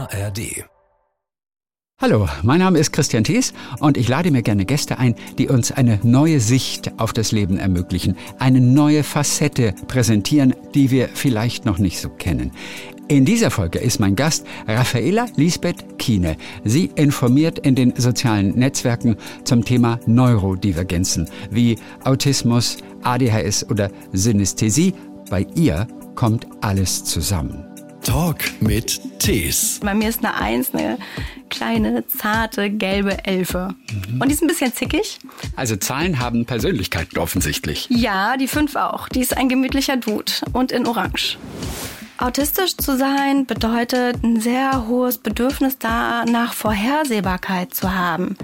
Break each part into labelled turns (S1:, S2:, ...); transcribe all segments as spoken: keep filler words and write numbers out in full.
S1: A R D.
S2: Hallo, mein Name ist Christian Thees und ich lade mir gerne Gäste ein, die uns eine neue Sicht auf das Leben ermöglichen, eine neue Facette präsentieren, die wir vielleicht noch nicht so kennen. In dieser Folge ist mein Gast Raffaela Lisbeth Kiene. Sie informiert in den sozialen Netzwerken zum Thema Neurodivergenzen wie Autismus, A D H S oder Synästhesie. Bei ihr kommt alles zusammen.
S1: Talk mit Thees.
S3: Bei mir ist eine Eins, eine kleine, zarte, gelbe Elfe. Mhm. Und die ist ein bisschen zickig.
S2: Also Zahlen haben Persönlichkeit offensichtlich.
S3: Ja, die fünf auch. Die ist ein gemütlicher Dude und in Orange. Autistisch zu sein bedeutet, ein sehr hohes Bedürfnis danach, Vorhersehbarkeit zu haben.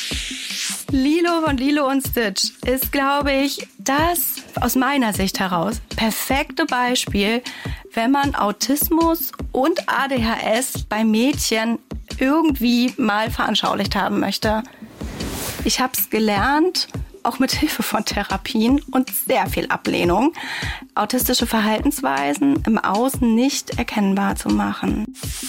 S3: Lilo von Lilo und Stitch ist, glaube ich, das aus meiner Sicht heraus perfekte Beispiel, wenn man Autismus und A D H S bei Mädchen irgendwie mal veranschaulicht haben möchte. Ich habe es gelernt, auch mit Hilfe von Therapien und sehr viel Ablehnung, autistische Verhaltensweisen im Außen nicht erkennbar zu machen.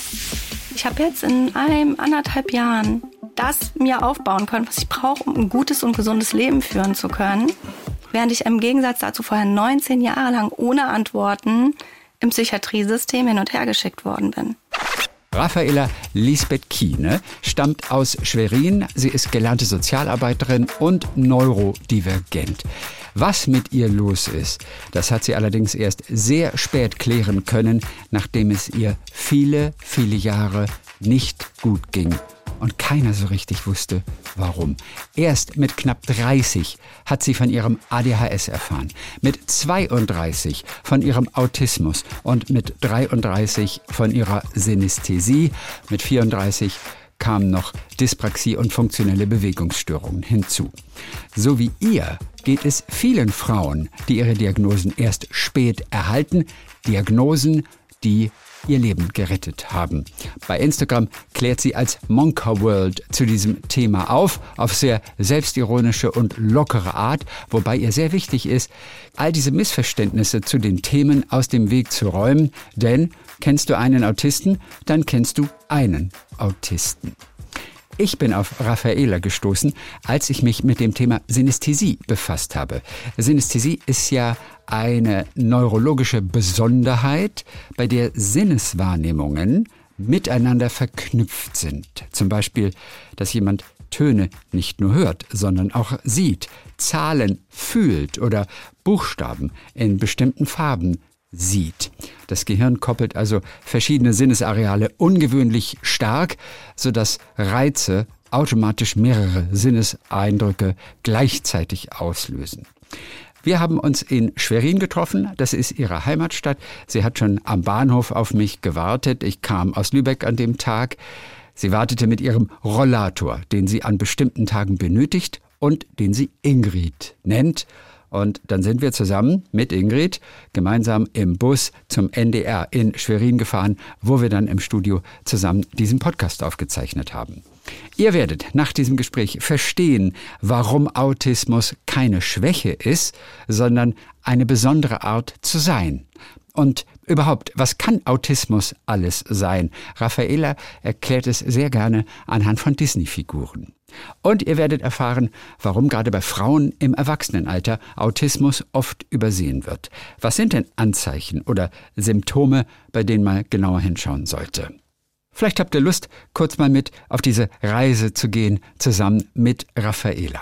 S3: Ich habe jetzt in einem, anderthalb Jahren das mir aufbauen können, was ich brauche, um ein gutes und gesundes Leben führen zu können, während ich im Gegensatz dazu vorher neunzehn Jahre lang ohne Antworten im Psychiatriesystem hin und her geschickt worden bin.
S2: Raffaela Lisbeth Kiene stammt aus Schwerin. Sie ist gelernte Sozialarbeiterin und neurodivergent. Was mit ihr los ist, das hat sie allerdings erst sehr spät klären können, nachdem es ihr viele, viele Jahre nicht gut ging. Und keiner so richtig wusste, warum. Erst mit knapp dreißig hat sie von ihrem A D H S erfahren, mit zweiunddreißig von ihrem Autismus und mit dreiunddreißig von ihrer Synästhesie. Mit vierunddreißig kamen noch Dyspraxie und funktionelle Bewegungsstörungen hinzu. So wie ihr geht es vielen Frauen, die ihre Diagnosen erst spät erhalten. Diagnosen, die ihr Leben gerettet haben. Bei Instagram klärt sie als Monka World zu diesem Thema auf, auf sehr selbstironische und lockere Art, wobei ihr sehr wichtig ist, all diese Missverständnisse zu den Themen aus dem Weg zu räumen, denn kennst du einen Autisten, dann kennst du einen Autisten. Ich bin auf Raffaela gestoßen, als ich mich mit dem Thema Synästhesie befasst habe. Synästhesie ist ja eine neurologische Besonderheit, bei der Sinneswahrnehmungen miteinander verknüpft sind. Zum Beispiel, dass jemand Töne nicht nur hört, sondern auch sieht, Zahlen fühlt oder Buchstaben in bestimmten Farben sieht. Das Gehirn koppelt also verschiedene Sinnesareale ungewöhnlich stark, sodass Reize automatisch mehrere Sinneseindrücke gleichzeitig auslösen. Wir haben uns in Schwerin getroffen, das ist ihre Heimatstadt. Sie hat schon am Bahnhof auf mich gewartet. Ich kam aus Lübeck an dem Tag. Sie wartete mit ihrem Rollator, den sie an bestimmten Tagen benötigt und den sie Ingrid nennt. Und dann sind wir zusammen mit Ingrid gemeinsam im Bus zum N D R in Schwerin gefahren, wo wir dann im Studio zusammen diesen Podcast aufgezeichnet haben. Ihr werdet nach diesem Gespräch verstehen, warum Autismus keine Schwäche ist, sondern eine besondere Art zu sein. Und überhaupt, was kann Autismus alles sein? Raffaela erklärt es sehr gerne anhand von Disney-Figuren. Und ihr werdet erfahren, warum gerade bei Frauen im Erwachsenenalter Autismus oft übersehen wird. Was sind denn Anzeichen oder Symptome, bei denen man genauer hinschauen sollte? Vielleicht habt ihr Lust, kurz mal mit auf diese Reise zu gehen, zusammen mit Raffaela.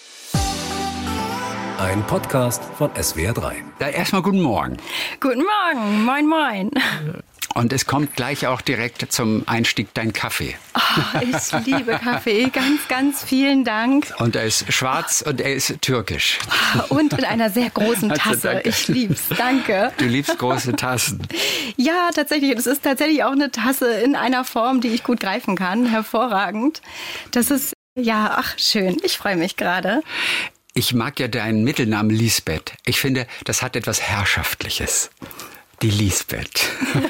S1: Ein Podcast von S W R drei.
S2: Da erstmal guten Morgen.
S3: Guten Morgen, moin moin.
S2: Und es kommt gleich auch direkt zum Einstieg dein Kaffee.
S3: Oh, ich liebe Kaffee. Ganz, ganz vielen Dank.
S2: Und er ist schwarz und er ist türkisch.
S3: Und in einer sehr großen
S2: Also,
S3: Tasse.
S2: danke.
S3: Ich lieb's. Danke.
S2: Du liebst große Tassen.
S3: Ja, tatsächlich. Es ist tatsächlich auch eine Tasse in einer Form, die ich gut greifen kann. Hervorragend. Das ist, ja, ach, schön. Ich freue mich gerade.
S2: Ich mag ja deinen Mittelnamen Lisbeth. Ich finde, das hat etwas Herrschaftliches. Die Lisbeth.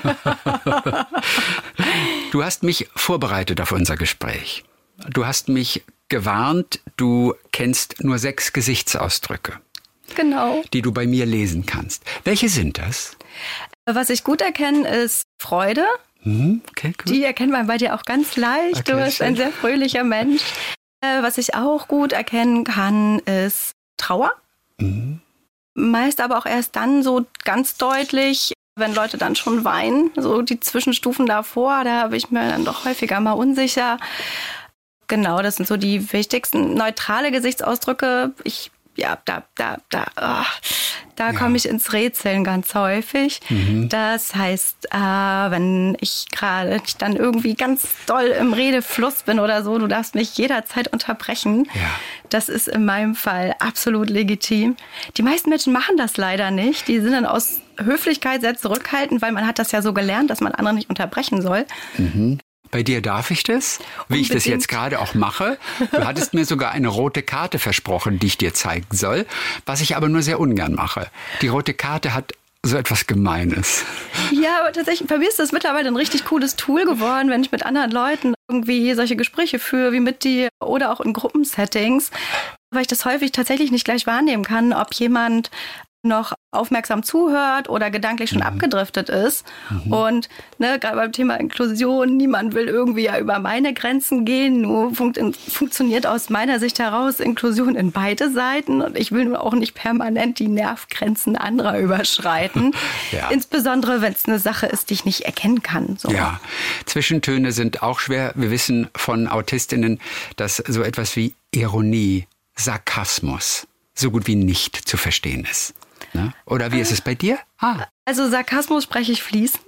S2: Du hast mich vorbereitet auf unser Gespräch. Du hast mich gewarnt, du kennst nur sechs Gesichtsausdrücke.
S3: Genau.
S2: Die du bei mir lesen kannst. Welche sind das?
S3: Was ich gut erkenne, ist Freude,
S2: Mhm. Okay, cool.
S3: Die erkennt man bei dir auch ganz leicht.
S2: Okay,
S3: du bist
S2: schön.
S3: ein sehr fröhlicher Mensch. Äh, was ich auch gut erkennen kann, ist Trauer.
S2: Mhm.
S3: Meist aber auch erst dann so ganz deutlich, wenn Leute dann schon weinen. So die Zwischenstufen davor, da habe ich mir dann doch häufiger mal unsicher. Genau, das sind so die wichtigsten. Neutrale Gesichtsausdrücke. Ich, ja, da, da, da, oh, da
S2: Ja.
S3: komme ich ins Rätseln ganz häufig.
S2: Mhm.
S3: Das heißt, äh, wenn ich gerade dann irgendwie ganz doll im Redefluss bin oder so, du darfst mich jederzeit unterbrechen.
S2: Ja.
S3: Das ist in meinem Fall absolut legitim. Die meisten Menschen machen das leider nicht. Die sind dann aus Höflichkeit sehr zurückhaltend, weil man hat das ja so gelernt, dass man andere nicht unterbrechen soll.
S2: Mhm. Bei dir darf ich das, wie ich das
S3: Unbedingt.
S2: jetzt gerade auch mache. Du hattest mir sogar eine rote Karte versprochen, die ich dir zeigen soll, was ich aber nur sehr ungern mache. Die rote Karte hat so etwas Gemeines.
S3: Ja, aber tatsächlich, bei mir ist das mittlerweile ein richtig cooles Tool geworden, wenn ich mit anderen Leuten irgendwie solche Gespräche führe, wie mit dir oder auch in Gruppensettings, weil ich das häufig tatsächlich nicht gleich wahrnehmen kann, ob jemand noch aufmerksam zuhört oder gedanklich schon mhm. abgedriftet ist. Mhm. Und ne, gerade beim Thema Inklusion, niemand will irgendwie ja über meine Grenzen gehen. Nur funkt, funktioniert aus meiner Sicht heraus Inklusion in beide Seiten. Und ich will nur auch nicht permanent die Nervgrenzen anderer überschreiten. Ja. Insbesondere, wenn es eine Sache ist, die ich nicht erkennen kann. So.
S2: Ja, Zwischentöne sind auch schwer. Wir wissen von Autistinnen, dass so etwas wie Ironie, Sarkasmus so gut wie nicht zu verstehen ist. Ne? Oder wie ist es bei dir? Ah.
S3: Also Sarkasmus spreche ich fließend.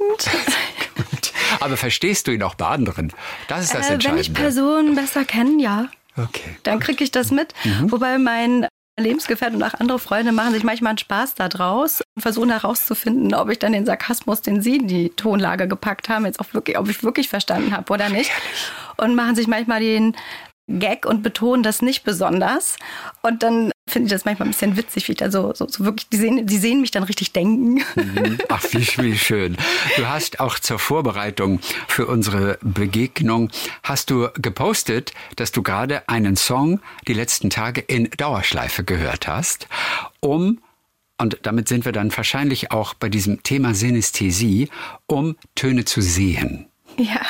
S2: Gut. Aber verstehst du ihn auch bei anderen? Das ist das
S3: äh,
S2: Entscheidende.
S3: Wenn ich Personen besser kenne, ja.
S2: Okay.
S3: Dann kriege ich das mit. Mhm. Wobei mein Lebensgefährte und auch andere Freunde machen sich manchmal einen Spaß da draus und versuchen herauszufinden, ob ich dann den Sarkasmus, den sie in die Tonlage gepackt haben, jetzt auch wirklich, ob ich wirklich verstanden habe oder nicht. Und machen sich manchmal den Gag und betonen das nicht besonders. Und dann finde ich das manchmal ein bisschen witzig, wie ich da so, so, so wirklich, die sehen, die sehen mich dann richtig denken.
S2: Ach, wie, wie schön. Du hast auch zur Vorbereitung für unsere Begegnung, hast du gepostet, dass du gerade einen Song die letzten Tage in Dauerschleife gehört hast, um, und damit sind wir dann wahrscheinlich auch bei diesem Thema Synästhesie, um Töne zu sehen.
S3: Ja.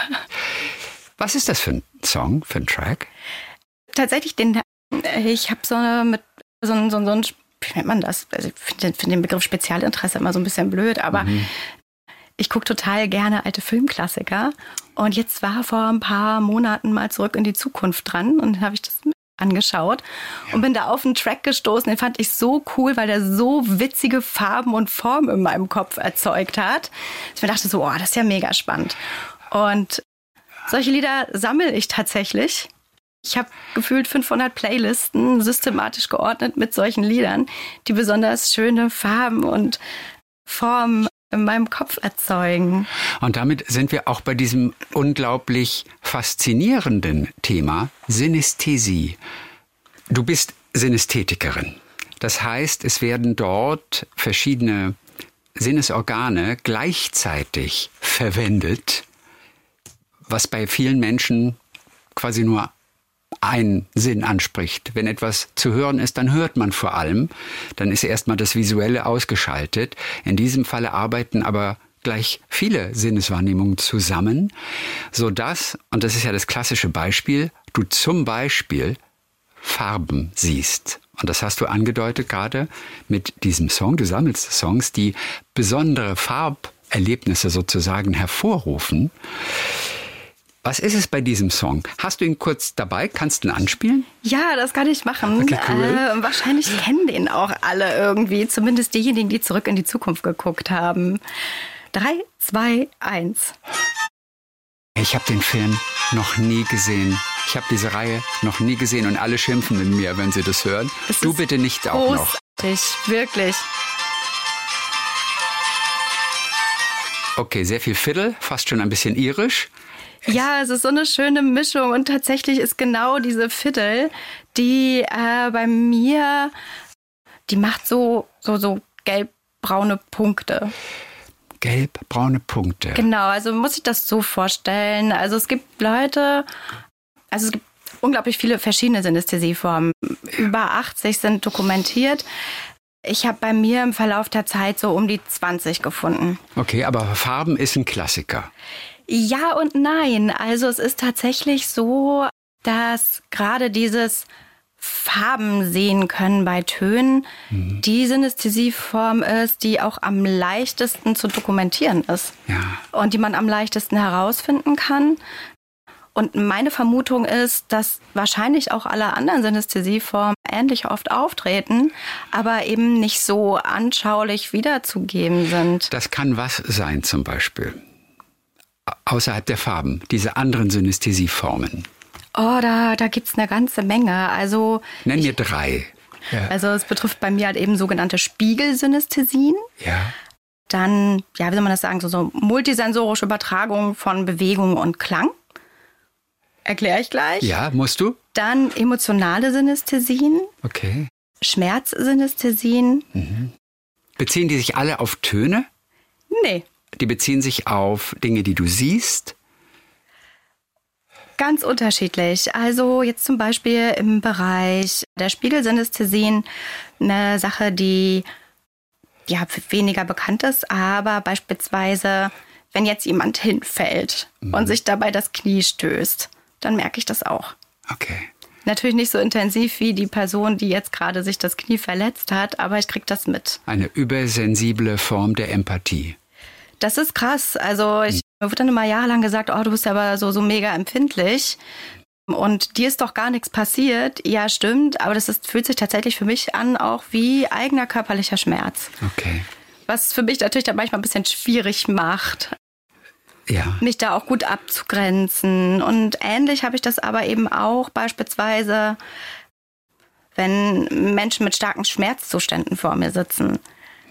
S2: Was ist das für ein Song, für ein Track?
S3: Tatsächlich, den, ich habe so eine, mit so ein, so, so ein, wie nennt man das? Also ich finde find den Begriff Spezialinteresse immer so ein bisschen blöd, aber mhm. ich gucke total gerne alte Filmklassiker. Und jetzt war vor ein paar Monaten mal Zurück in die Zukunft dran und dann habe ich das angeschaut ja. und bin da auf einen Track gestoßen. Den fand ich so cool, weil der so witzige Farben und Formen in meinem Kopf erzeugt hat. Ich mir dachte so, oh, das ist ja mega spannend. Und solche Lieder sammle ich tatsächlich. Ich habe gefühlt fünfhundert Playlisten systematisch geordnet mit solchen Liedern, die besonders schöne Farben und Formen in meinem Kopf erzeugen.
S2: Und damit sind wir auch bei diesem unglaublich faszinierenden Thema Synästhesie. Du bist Synästhetikerin. Das heißt, es werden dort verschiedene Sinnesorgane gleichzeitig verwendet, was bei vielen Menschen quasi nur einen Sinn anspricht. Wenn etwas zu hören ist, dann hört man vor allem. Dann ist erstmal das Visuelle ausgeschaltet. In diesem Falle arbeiten aber gleich viele Sinneswahrnehmungen zusammen, sodass, und das ist ja das klassische Beispiel, du zum Beispiel Farben siehst. Und das hast du angedeutet gerade mit diesem Song. Du sammelst Songs, die besondere Farberlebnisse sozusagen hervorrufen. Was ist es bei diesem Song? Hast du ihn kurz dabei? Kannst du ihn anspielen?
S3: Ja, das kann ich machen.
S2: Okay, cool.
S3: Äh, wahrscheinlich kennen den auch alle irgendwie. Zumindest diejenigen, die Zurück in die Zukunft geguckt haben. Drei, zwei, eins.
S2: Ich habe den Film noch nie gesehen. Ich habe diese Reihe noch nie gesehen und alle schimpfen mit mir, wenn sie das hören.
S3: Es
S2: du bitte nicht auch noch.
S3: Großartig, wirklich.
S2: Okay, sehr viel Fiddle, fast schon ein bisschen irisch.
S3: Ja, es ist so eine schöne Mischung und tatsächlich ist genau diese Fiddle, die äh, bei mir, die macht so, so, so gelb-braune Punkte.
S2: Gelb-braune Punkte.
S3: Genau, also muss ich das so vorstellen. Also es gibt Leute, also es gibt unglaublich viele verschiedene Synästhesieformen. Über achtzig sind dokumentiert. Ich habe bei mir im Verlauf der Zeit so um die zwanzig gefunden.
S2: Okay, aber Farben ist ein Klassiker.
S3: Ja und nein. Also es ist tatsächlich so, dass gerade dieses Farben sehen können bei Tönen mhm. die Synästhesieform ist, die auch am leichtesten zu dokumentieren ist.
S2: Ja.
S3: Und die man am leichtesten herausfinden kann. Und meine Vermutung ist, dass wahrscheinlich auch alle anderen Synästhesieformen ähnlich oft auftreten, aber eben nicht so anschaulich wiederzugeben sind.
S2: Das kann was sein zum Beispiel? Außerhalb der Farben, diese anderen Synästhesieformen.
S3: Oh, da, da gibt's eine ganze Menge. Also
S2: nenn mir drei.
S3: Ja. Also es betrifft bei mir halt eben sogenannte Spiegelsynästhesien.
S2: Ja.
S3: Dann, ja, wie soll man das sagen, so, so multisensorische Übertragung von Bewegung und Klang. Erkläre ich gleich.
S2: Ja, musst du?
S3: Dann emotionale Synästhesien.
S2: Okay.
S3: Schmerzsynästhesien.
S2: Mhm. Beziehen die sich alle auf Töne?
S3: Nee.
S2: Die beziehen sich auf Dinge, die du siehst?
S3: Ganz unterschiedlich. Also jetzt zum Beispiel im Bereich der Spiegelsynästhesien eine Sache, die ja weniger bekannt ist, aber beispielsweise, wenn jetzt jemand hinfällt mhm. und sich dabei das Knie stößt, dann merke ich das auch.
S2: Okay.
S3: Natürlich nicht so intensiv wie die Person, die jetzt gerade sich das Knie verletzt hat, aber ich kriege das mit.
S2: Eine übersensible Form der Empathie. Das
S3: ist krass. Also ich mir wurde dann immer jahrelang gesagt, oh, du bist aber so, so mega empfindlich und dir ist doch gar nichts passiert. Ja, stimmt, aber das ist, fühlt sich tatsächlich für mich an auch wie eigener körperlicher Schmerz.
S2: Okay.
S3: Was für mich natürlich dann manchmal ein bisschen schwierig macht.
S2: Ja.
S3: Mich da auch gut abzugrenzen. Und ähnlich habe ich das aber eben auch beispielsweise, wenn Menschen mit starken Schmerzzuständen vor mir sitzen.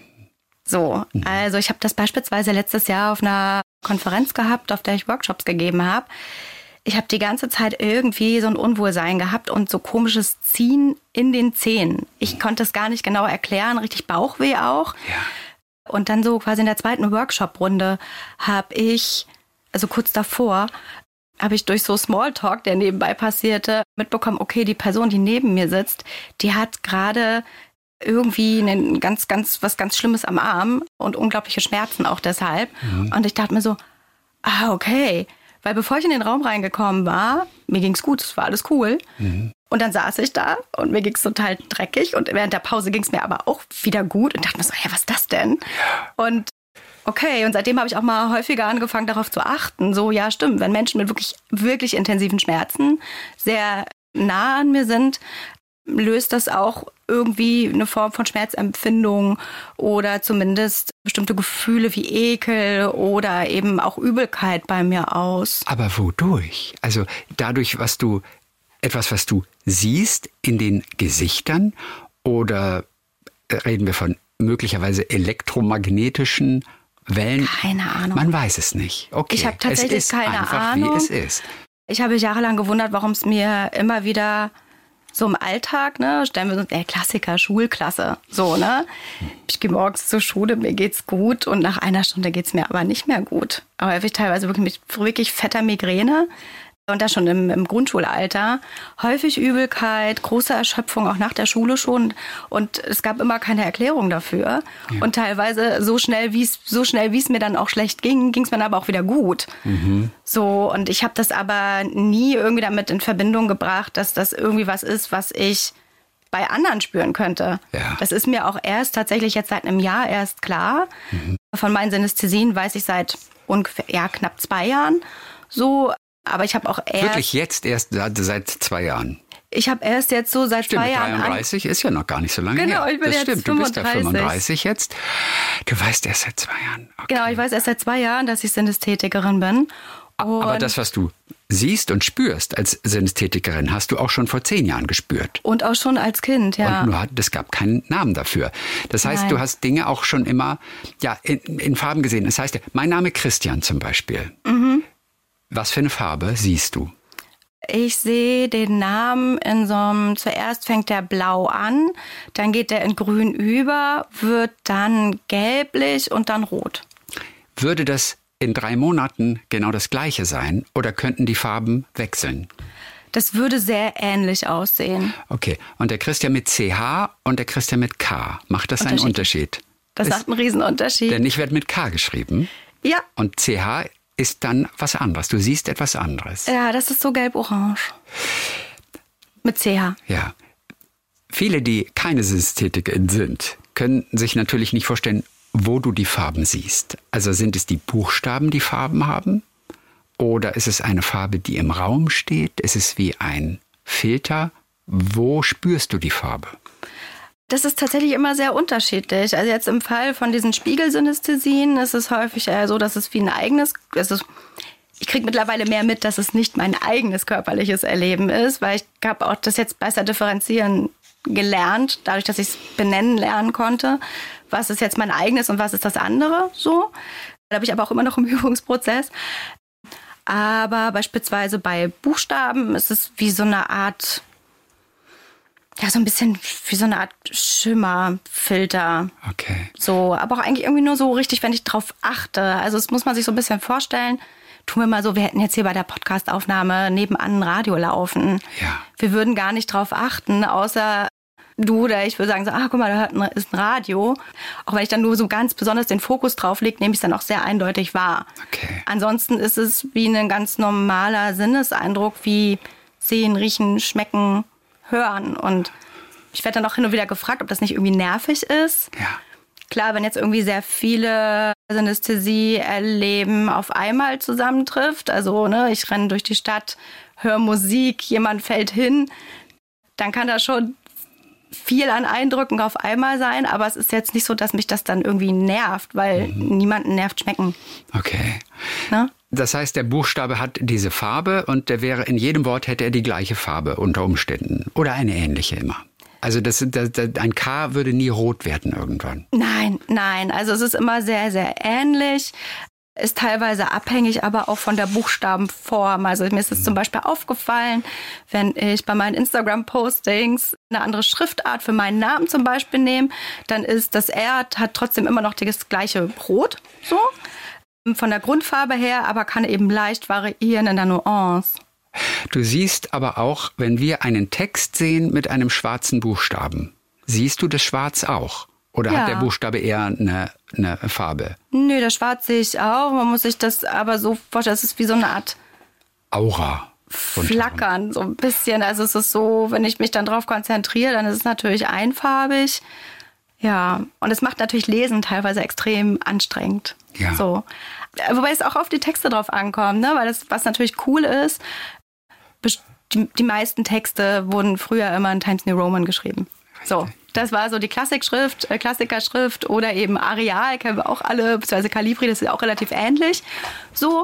S3: So, mhm. also ich habe das beispielsweise letztes Jahr auf einer Konferenz gehabt, auf der ich Workshops gegeben habe. Ich habe die ganze Zeit irgendwie so ein Unwohlsein gehabt und so komisches Ziehen in den Zähnen. Ich konnte es gar nicht genau erklären, richtig Bauchweh auch.
S2: Ja.
S3: Und dann so quasi in der zweiten Workshop-Runde habe ich, also kurz davor, habe ich durch so Smalltalk, der nebenbei passierte, mitbekommen, okay, die Person, die neben mir sitzt, die hat gerade irgendwie einen ganz, ganz, was ganz Schlimmes am Arm und unglaubliche Schmerzen auch deshalb. Mhm. Und ich dachte mir so, ah, okay. Weil bevor ich in den Raum reingekommen war, mir ging's gut, es war alles cool. Mhm. Und dann saß ich da und mir ging's total dreckig und während der Pause ging's mir aber auch wieder gut und dachte mir so, ja, was ist das denn? Und okay, und seitdem habe ich auch mal häufiger angefangen, darauf zu achten. So, ja, stimmt, wenn Menschen mit wirklich, wirklich intensiven Schmerzen sehr nah an mir sind, löst das auch irgendwie eine Form von Schmerzempfindung oder zumindest bestimmte Gefühle wie Ekel oder eben auch Übelkeit bei mir aus.
S2: Aber wodurch? Also dadurch, was du, etwas, was du siehst in den Gesichtern oder reden wir von möglicherweise elektromagnetischen Wellen?
S3: Keine Ahnung.
S2: Man weiß es nicht. Okay.
S3: Ich habe tatsächlich
S2: es ist
S3: keine
S2: einfach,
S3: Ahnung.
S2: Wie es ist.
S3: Ich habe mich jahrelang gewundert, warum es mir immer wieder so im Alltag, ne, stellen wir uns, der Klassiker, Schulklasse, so, ne. Ich gehe morgens zur Schule, mir geht's gut und nach einer Stunde geht's mir aber nicht mehr gut. Aber ich teilweise wirklich mit wirklich fetter Migräne und das schon im, im Grundschulalter. Häufig Übelkeit, große Erschöpfung, auch nach der Schule schon. Und es gab immer keine Erklärung dafür. Ja. Und teilweise so schnell, wie es so schnell, wie es mir dann auch schlecht ging, ging es mir dann aber auch wieder gut. Mhm. So, und ich habe das aber nie irgendwie damit in Verbindung gebracht, dass das irgendwie was ist, was ich bei anderen spüren könnte.
S2: Ja.
S3: Das ist mir auch erst tatsächlich jetzt seit einem Jahr erst klar. Mhm. Von meinen Synästhesien weiß ich seit ungefähr ja, knapp zwei Jahren so. Aber ich habe auch erst...
S2: Wirklich jetzt erst seit zwei Jahren?
S3: Ich habe erst jetzt so seit
S2: stimmt,
S3: zwei Jahren...
S2: dreiunddreißig ist ja noch gar nicht so lange
S3: genau,
S2: her.
S3: Ich bin
S2: das
S3: jetzt
S2: stimmt,
S3: fünfunddreißig.
S2: Du bist ja fünfunddreißig jetzt. Du weißt erst seit zwei Jahren. Okay.
S3: Genau, ich weiß erst seit zwei Jahren, dass ich Synästhetikerin bin. Und
S2: aber das, was du siehst und spürst als Synästhetikerin, hast du auch schon vor zehn Jahren gespürt.
S3: Und auch schon als Kind, ja.
S2: Und nur, es gab keinen Namen dafür. Das heißt,
S3: Nein.
S2: du hast Dinge auch schon immer ja, in, in Farben gesehen. Das heißt, mein Name Christian zum Beispiel. Mhm. Was für eine Farbe siehst du?
S3: Ich sehe den Namen in so einem, zuerst fängt der blau an, dann geht der in grün über, wird dann gelblich und dann rot.
S2: Würde das in drei Monaten genau das Gleiche sein oder könnten die Farben wechseln?
S3: Das würde sehr ähnlich aussehen.
S2: Okay, und der Christian mit C H und der Christian mit K, macht das einen Unterschied?
S3: Das macht einen Riesenunterschied.
S2: Denn ich werde mit K geschrieben.
S3: Ja.
S2: Und C H ist dann was anderes. Du siehst etwas anderes.
S3: Ja, das ist so gelb-orange. Mit C H.
S2: Ja. Viele, die keine Synästhetikerin sind, können sich natürlich nicht vorstellen, wo du die Farben siehst. Also sind es die Buchstaben, die Farben haben? Oder ist es eine Farbe, die im Raum steht? Ist es wie ein Filter? Wo spürst du die Farbe?
S3: Das ist tatsächlich immer sehr unterschiedlich. Also jetzt im Fall von diesen Spiegelsynästhesien ist es häufig eher so, dass es wie ein eigenes... Es ist, ich kriege mittlerweile mehr mit, dass es nicht mein eigenes körperliches Erleben ist, weil ich habe auch das jetzt besser differenzieren gelernt, dadurch, dass ich es benennen lernen konnte. Was ist jetzt mein eigenes und was ist das andere? So. Da bin ich aber auch immer noch im Übungsprozess. Aber beispielsweise bei Buchstaben ist es wie so eine Art, ja, so ein bisschen wie so eine Art Schimmerfilter.
S2: Okay.
S3: So, aber auch eigentlich irgendwie nur so richtig, wenn ich drauf achte. Also das muss man sich so ein bisschen vorstellen. Tun wir mal so, wir hätten jetzt hier bei der Podcast-Aufnahme nebenan ein Radio laufen.
S2: Ja.
S3: Wir würden gar nicht drauf achten, außer du oder ich würde sagen, so, ah, guck mal, da hört ein, ist ein Radio. Auch wenn ich dann nur so ganz besonders den Fokus drauf lege, nehme ich es dann auch sehr eindeutig wahr.
S2: Okay.
S3: Ansonsten ist es wie ein ganz normaler Sinneseindruck, wie sehen, riechen, schmecken, hören. Und ich werde dann auch hin und wieder gefragt, ob das nicht irgendwie nervig ist.
S2: Ja.
S3: Klar, wenn jetzt irgendwie sehr viele Synästhesie-Erleben auf einmal zusammentrifft, also ne, ich renne durch die Stadt, höre Musik, jemand fällt hin, dann kann da schon viel an Eindrücken auf einmal sein, aber es ist jetzt nicht so, dass mich das dann irgendwie nervt, weil mhm. niemanden nervt schmecken.
S2: Okay.
S3: Ne?
S2: Das heißt, der Buchstabe hat diese Farbe und der wäre in jedem Wort hätte er die gleiche Farbe unter Umständen oder eine ähnliche immer. Also das, das, das, ein K würde nie rot werden irgendwann.
S3: Nein, nein. Also es ist immer sehr, sehr ähnlich. Ist teilweise abhängig, aber auch von der Buchstabenform. Also mir ist es mhm. zum Beispiel aufgefallen, wenn ich bei meinen Instagram-Postings eine andere Schriftart für meinen Namen zum Beispiel nehme, dann ist das R hat trotzdem immer noch das gleiche Rot, so von der Grundfarbe her, aber kann eben leicht variieren in der Nuance.
S2: Du siehst aber auch, wenn wir einen Text sehen mit einem schwarzen Buchstaben, siehst du das Schwarz auch? Oder
S3: ja.
S2: hat der Buchstabe eher eine, eine Farbe?
S3: Nö, das Schwarz sehe ich auch. Man muss sich das aber so vorstellen, es ist wie so eine Art
S2: Aura.
S3: Flackern, so ein bisschen. Also es ist so, wenn ich mich dann drauf konzentriere, dann ist es natürlich einfarbig. Ja, und es macht natürlich Lesen teilweise extrem anstrengend.
S2: Ja. So.
S3: Wobei es auch auf die Texte drauf ankommt, ne? Weil das, was natürlich cool ist, die, die meisten Texte wurden früher immer in Times New Roman geschrieben. So, das war so die Klassikschrift, äh, Klassikerschrift oder eben Arial, kennen wir auch alle, beziehungsweise Calibri, das ist auch relativ ähnlich. So,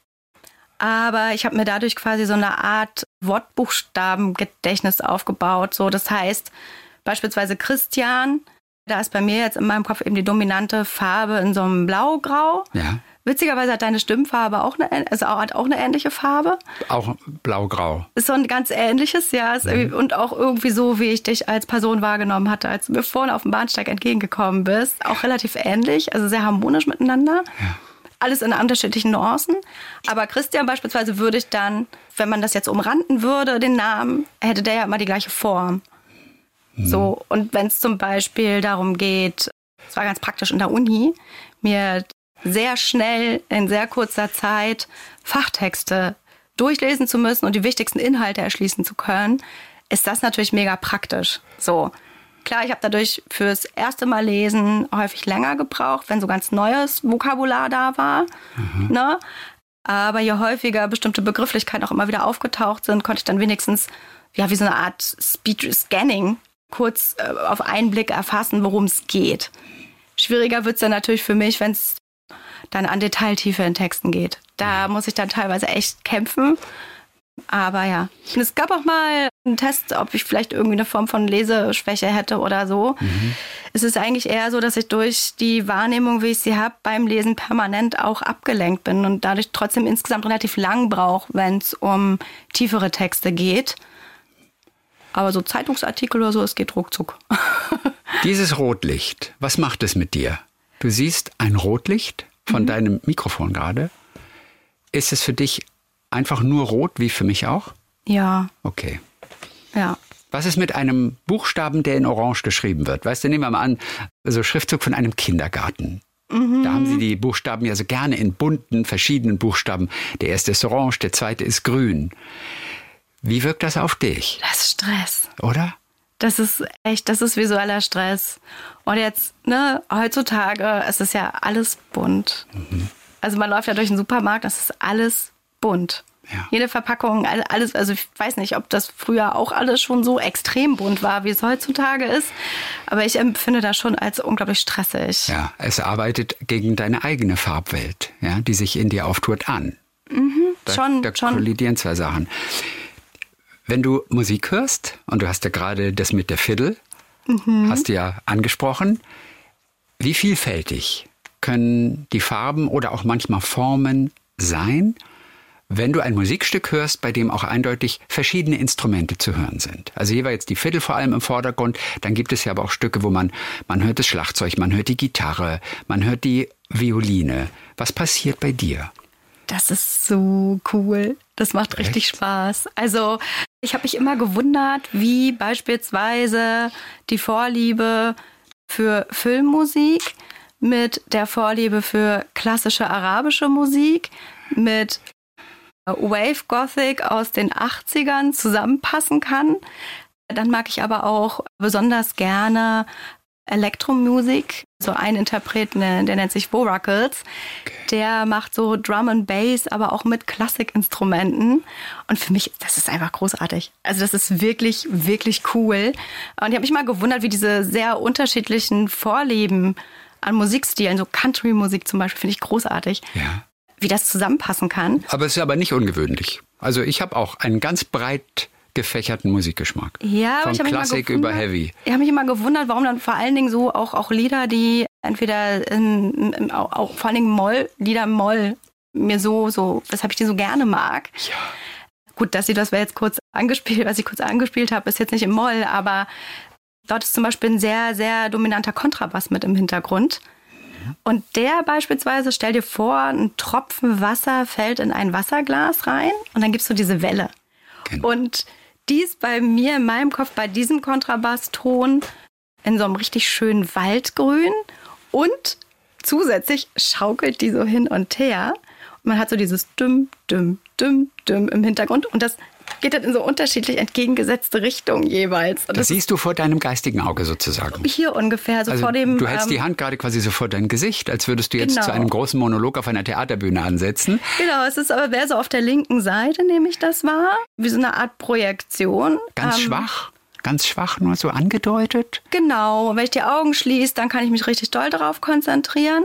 S3: aber ich habe mir dadurch quasi so eine Art Wortbuchstabengedächtnis aufgebaut. So, das heißt, beispielsweise Christian, da ist bei mir jetzt in meinem Kopf eben die dominante Farbe in so einem Blau-Grau.
S2: Ja.
S3: Witzigerweise hat deine Stimmfarbe auch eine, also hat auch eine ähnliche Farbe.
S2: Auch blau-grau.
S3: Ist so ein ganz ähnliches, ja. Mhm. Und auch irgendwie so, wie ich dich als Person wahrgenommen hatte, als du mir vorne auf dem Bahnsteig entgegengekommen bist. Auch relativ ähnlich, also sehr harmonisch miteinander. Ja. Alles in unterschiedlichen Nuancen. Aber Christian beispielsweise würde ich dann, wenn man das jetzt umranden würde, den Namen, hätte der ja immer die gleiche Form. Mhm. So, und wenn es zum Beispiel darum geht, es war ganz praktisch in der Uni, mir sehr schnell in sehr kurzer Zeit Fachtexte durchlesen zu müssen und die wichtigsten Inhalte erschließen zu können, ist das natürlich mega praktisch. So, klar, ich habe dadurch fürs erste Mal lesen häufig länger gebraucht, wenn so ganz neues Vokabular da war. Mhm. Ne? Aber je häufiger bestimmte Begrifflichkeiten auch immer wieder aufgetaucht sind, konnte ich dann wenigstens ja wie so eine Art Speed-Scanning kurz äh, auf einen Blick erfassen, worum es geht. Schwieriger wird es dann natürlich für mich, wenn es dann an Detailtiefe in Texten geht. Da muss ich dann teilweise echt kämpfen. Aber ja, und es gab auch mal einen Test, ob ich vielleicht irgendwie eine Form von Leseschwäche hätte oder so. Mhm. Es ist eigentlich eher so, dass ich durch die Wahrnehmung, wie ich sie habe, beim Lesen permanent auch abgelenkt bin und dadurch trotzdem insgesamt relativ lang brauche, wenn es um tiefere Texte geht. Aber so Zeitungsartikel oder so, es geht ruckzuck.
S2: Dieses Rotlicht, was macht es mit dir? Du siehst ein Rotlicht von mhm. deinem Mikrofon gerade. Ist es für dich einfach nur rot, wie für mich auch?
S3: Ja.
S2: Okay.
S3: Ja.
S2: Was ist mit einem Buchstaben, der in Orange geschrieben wird? Weißt du, nehmen wir mal an, so Schriftzug von einem Kindergarten. Mhm. Da haben sie die Buchstaben ja so gerne in bunten, verschiedenen Buchstaben. Der erste ist orange, der zweite ist grün. Wie wirkt das auf dich?
S3: Das ist Stress.
S2: Oder?
S3: Das ist echt, das ist visueller Stress. Und jetzt, ne, heutzutage ist es ja alles bunt. Mhm. Also man läuft ja durch den Supermarkt, das ist alles bunt. Ja. Jede Verpackung, alles, also ich weiß nicht, ob das früher auch alles schon so extrem bunt war, wie es heutzutage ist. Aber ich empfinde das schon als unglaublich stressig.
S2: Ja, es arbeitet gegen deine eigene Farbwelt, ja, die sich in dir auftut, an.
S3: Mhm,
S2: da,
S3: schon,
S2: da
S3: schon.
S2: kollidieren zwei Sachen. Wenn du Musik hörst, und du hast ja gerade das mit der Fiddle, mhm. hast du ja angesprochen, wie vielfältig können die Farben oder auch manchmal Formen sein, wenn du ein Musikstück hörst, bei dem auch eindeutig verschiedene Instrumente zu hören sind. Also hier war jetzt die Fiddle vor allem im Vordergrund, dann gibt es ja aber auch Stücke, wo man, man hört das Schlagzeug, man hört die Gitarre, man hört die Violine. Was passiert bei dir?
S3: Das ist so cool. Das macht richtig Echt? Spaß. Also ich habe mich immer gewundert, wie beispielsweise die Vorliebe für Filmmusik mit der Vorliebe für klassische arabische Musik, mit Wave Gothic aus den achtzigern zusammenpassen kann. Dann mag ich aber auch besonders gerne Elektromusik. So ein Interpret, der nennt sich Voracles. Okay. Der macht so Drum and Bass, aber auch mit Klassikinstrumenten. Und für mich, das ist einfach großartig. Also das ist wirklich, wirklich cool. Und ich habe mich mal gewundert, wie diese sehr unterschiedlichen Vorlieben an Musikstilen, so Country-Musik zum Beispiel, finde ich großartig.
S2: Ja.
S3: Wie das zusammenpassen kann.
S2: Aber es ist aber nicht ungewöhnlich. Also ich habe auch einen ganz breit gefächerten Musikgeschmack.
S3: Ja,
S2: von
S3: ich habe
S2: Klassik über Heavy.
S3: Ich habe mich immer gewundert, warum dann vor allen Dingen so auch, auch Lieder, die entweder in, in, auch, auch vor allen Dingen Moll, Lieder im Moll mir so, so, weshalb ich die so gerne mag.
S2: Ja.
S3: Gut, dass sie das wäre jetzt kurz angespielt, was ich kurz angespielt habe, ist jetzt nicht im Moll, aber dort ist zum Beispiel ein sehr, sehr dominanter Kontrabass mit im Hintergrund. Und der beispielsweise, stell dir vor, ein Tropfen Wasser fällt in ein Wasserglas rein und dann gibst du diese Welle. Genau. Und die ist bei mir in meinem Kopf bei diesem Kontrabasston in so einem richtig schönen Waldgrün und zusätzlich schaukelt die so hin und her. Und man hat so dieses Düm, Düm, Düm, Düm im Hintergrund und das geht dann in so unterschiedlich entgegengesetzte Richtungen jeweils. Und
S2: das, das siehst du vor deinem geistigen Auge sozusagen.
S3: Hier ungefähr, so
S2: also
S3: vor dem...
S2: Du hältst
S3: ähm,
S2: die Hand gerade quasi so vor dein Gesicht, als würdest du jetzt
S3: genau.
S2: zu einem großen Monolog auf einer Theaterbühne ansetzen.
S3: Genau, es ist aber wäre so auf der linken Seite, nehme ich das wahr, wie so eine Art Projektion.
S2: Ganz
S3: ähm,
S2: schwach, ganz schwach, nur so angedeutet.
S3: Genau, wenn ich die Augen schließe, dann kann ich mich richtig doll darauf konzentrieren.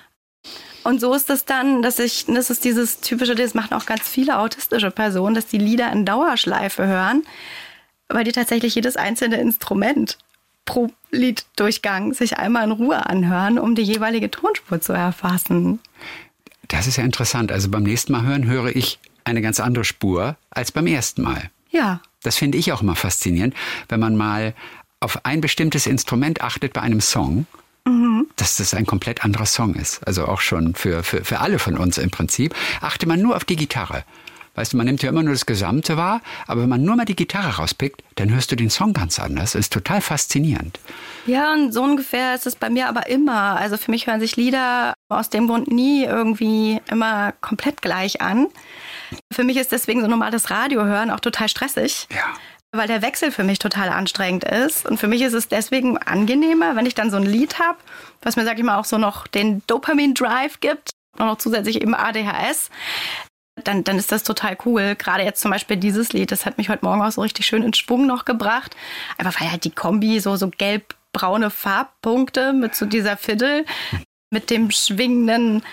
S3: Und so ist es dann, dass ich, das ist dieses typische, das machen auch ganz viele autistische Personen, dass die Lieder in Dauerschleife hören, weil die tatsächlich jedes einzelne Instrument pro Lieddurchgang sich einmal in Ruhe anhören, um die jeweilige Tonspur zu erfassen.
S2: Das ist ja interessant. Also beim nächsten Mal hören, höre ich eine ganz andere Spur als beim ersten Mal.
S3: Ja.
S2: Das finde ich auch immer faszinierend, wenn man mal auf ein bestimmtes Instrument achtet bei einem Song. Mhm. Dass das ein komplett anderer Song ist. Also auch schon für, für, für alle von uns im Prinzip. Achte man nur auf die Gitarre. Weißt du, man nimmt ja immer nur das Gesamte wahr, aber wenn man nur mal die Gitarre rauspickt, dann hörst du den Song ganz anders. Das ist total faszinierend.
S3: Ja, und so ungefähr ist es bei mir aber immer. Also für mich hören sich Lieder aus dem Grund nie irgendwie immer komplett gleich an. Für mich ist deswegen so normales Radiohören auch total stressig.
S2: Ja.
S3: Weil der Wechsel für mich total anstrengend ist. Und für mich ist es deswegen angenehmer, wenn ich dann so ein Lied habe, was mir, sag ich mal, auch so noch den Dopamin-Drive gibt und noch zusätzlich eben A D H S. Dann, dann ist das total cool. Gerade jetzt zum Beispiel dieses Lied, das hat mich heute Morgen auch so richtig schön in Schwung noch gebracht. Einfach weil halt die Kombi so, so gelb-braune Farbpunkte mit so dieser Fiddle, mit dem schwingenden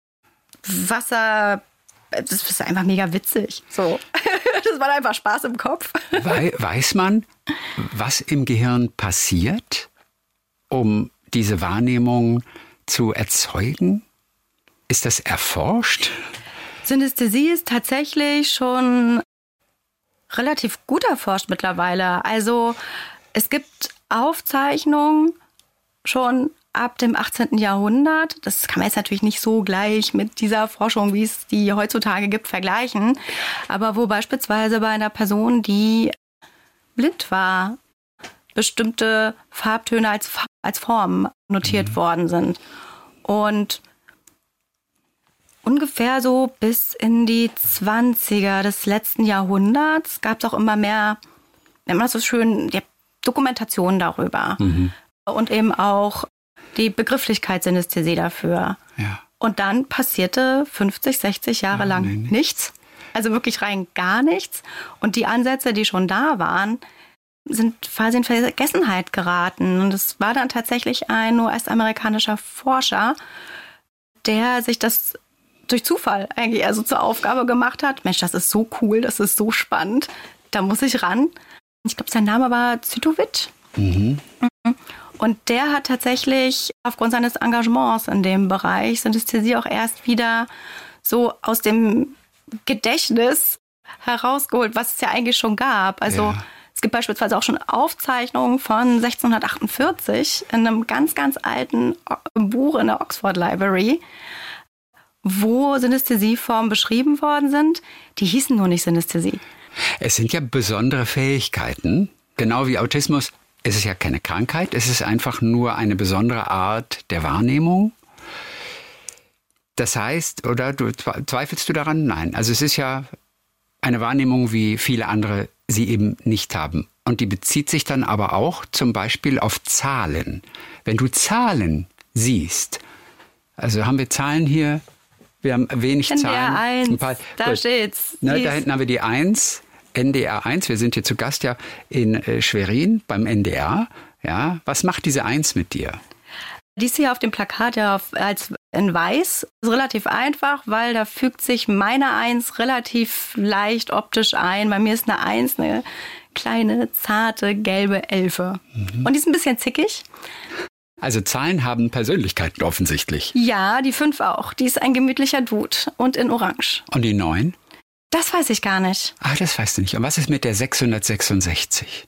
S3: Wasser. Das ist einfach mega witzig. So. Das war einfach Spaß im Kopf.
S2: Weiß man, was im Gehirn passiert, um diese Wahrnehmung zu erzeugen? Ist das erforscht?
S3: Synästhesie ist tatsächlich schon relativ gut erforscht mittlerweile. Also es gibt Aufzeichnungen schon ab dem achtzehnten Jahrhundert. Das kann man jetzt natürlich nicht so gleich mit dieser Forschung, wie es die heutzutage gibt, vergleichen. Aber wo beispielsweise bei einer Person, die blind war, bestimmte Farbtöne als, als Formen notiert mhm. worden sind. Und ungefähr so bis in die zwanziger des letzten Jahrhunderts gab es auch immer mehr, nennt man das so schön, ja, Dokumentationen darüber. Mhm. Und eben auch die Begrifflichkeit Synästhesie dafür.
S2: Ja.
S3: Und dann passierte fünfzig, sechzig Jahre ja, lang nee, nee. nichts. Also wirklich rein gar nichts. Und die Ansätze, die schon da waren, sind quasi in Vergessenheit geraten. Und es war dann tatsächlich ein U S-amerikanischer Forscher, der sich das durch Zufall eigentlich also zur Aufgabe gemacht hat. Mensch, das ist so cool, das ist so spannend. Da muss ich ran. Ich glaube, sein Name war Zytowicz. Mhm. Und der hat tatsächlich aufgrund seines Engagements in dem Bereich Synästhesie auch erst wieder so aus dem Gedächtnis herausgeholt, was es ja eigentlich schon gab. Also ja. Es gibt beispielsweise auch schon Aufzeichnungen von sechzehnhundertachtundvierzig in einem ganz, ganz alten Buch in der Oxford Library, wo Synästhesieformen beschrieben worden sind. Die hießen nur nicht Synästhesie.
S2: Es sind ja besondere Fähigkeiten, genau wie Autismus. Es ist ja keine Krankheit, es ist einfach nur eine besondere Art der Wahrnehmung. Das heißt, oder du, zweifelst du daran? Nein. Also es ist ja eine Wahrnehmung, wie viele andere sie eben nicht haben. Und die bezieht sich dann aber auch zum Beispiel auf Zahlen. Wenn du Zahlen siehst, also haben wir Zahlen hier, wir haben wenig
S3: N D R
S2: Zahlen.
S3: eins,
S2: ein paar,
S3: da gut. steht's.
S2: Ne, da hinten haben wir die eins. N D R eins, wir sind hier zu Gast ja in äh, Schwerin beim N D R. Ja, was macht diese eins mit dir?
S3: Die ist hier auf dem Plakat ja auf, als in weiß. Das ist relativ einfach, weil da fügt sich meine eins relativ leicht optisch ein. Bei mir ist eine eins eine kleine, zarte, gelbe Elfe. Mhm. Und die ist ein bisschen zickig.
S2: Also Zahlen haben Persönlichkeiten offensichtlich.
S3: Ja, die fünf auch. Die ist ein gemütlicher Dude und in orange.
S2: Und die neun?
S3: Das weiß ich gar nicht.
S2: Ah, das weißt du nicht. Und was ist mit der sechshundertsechsundsechzig?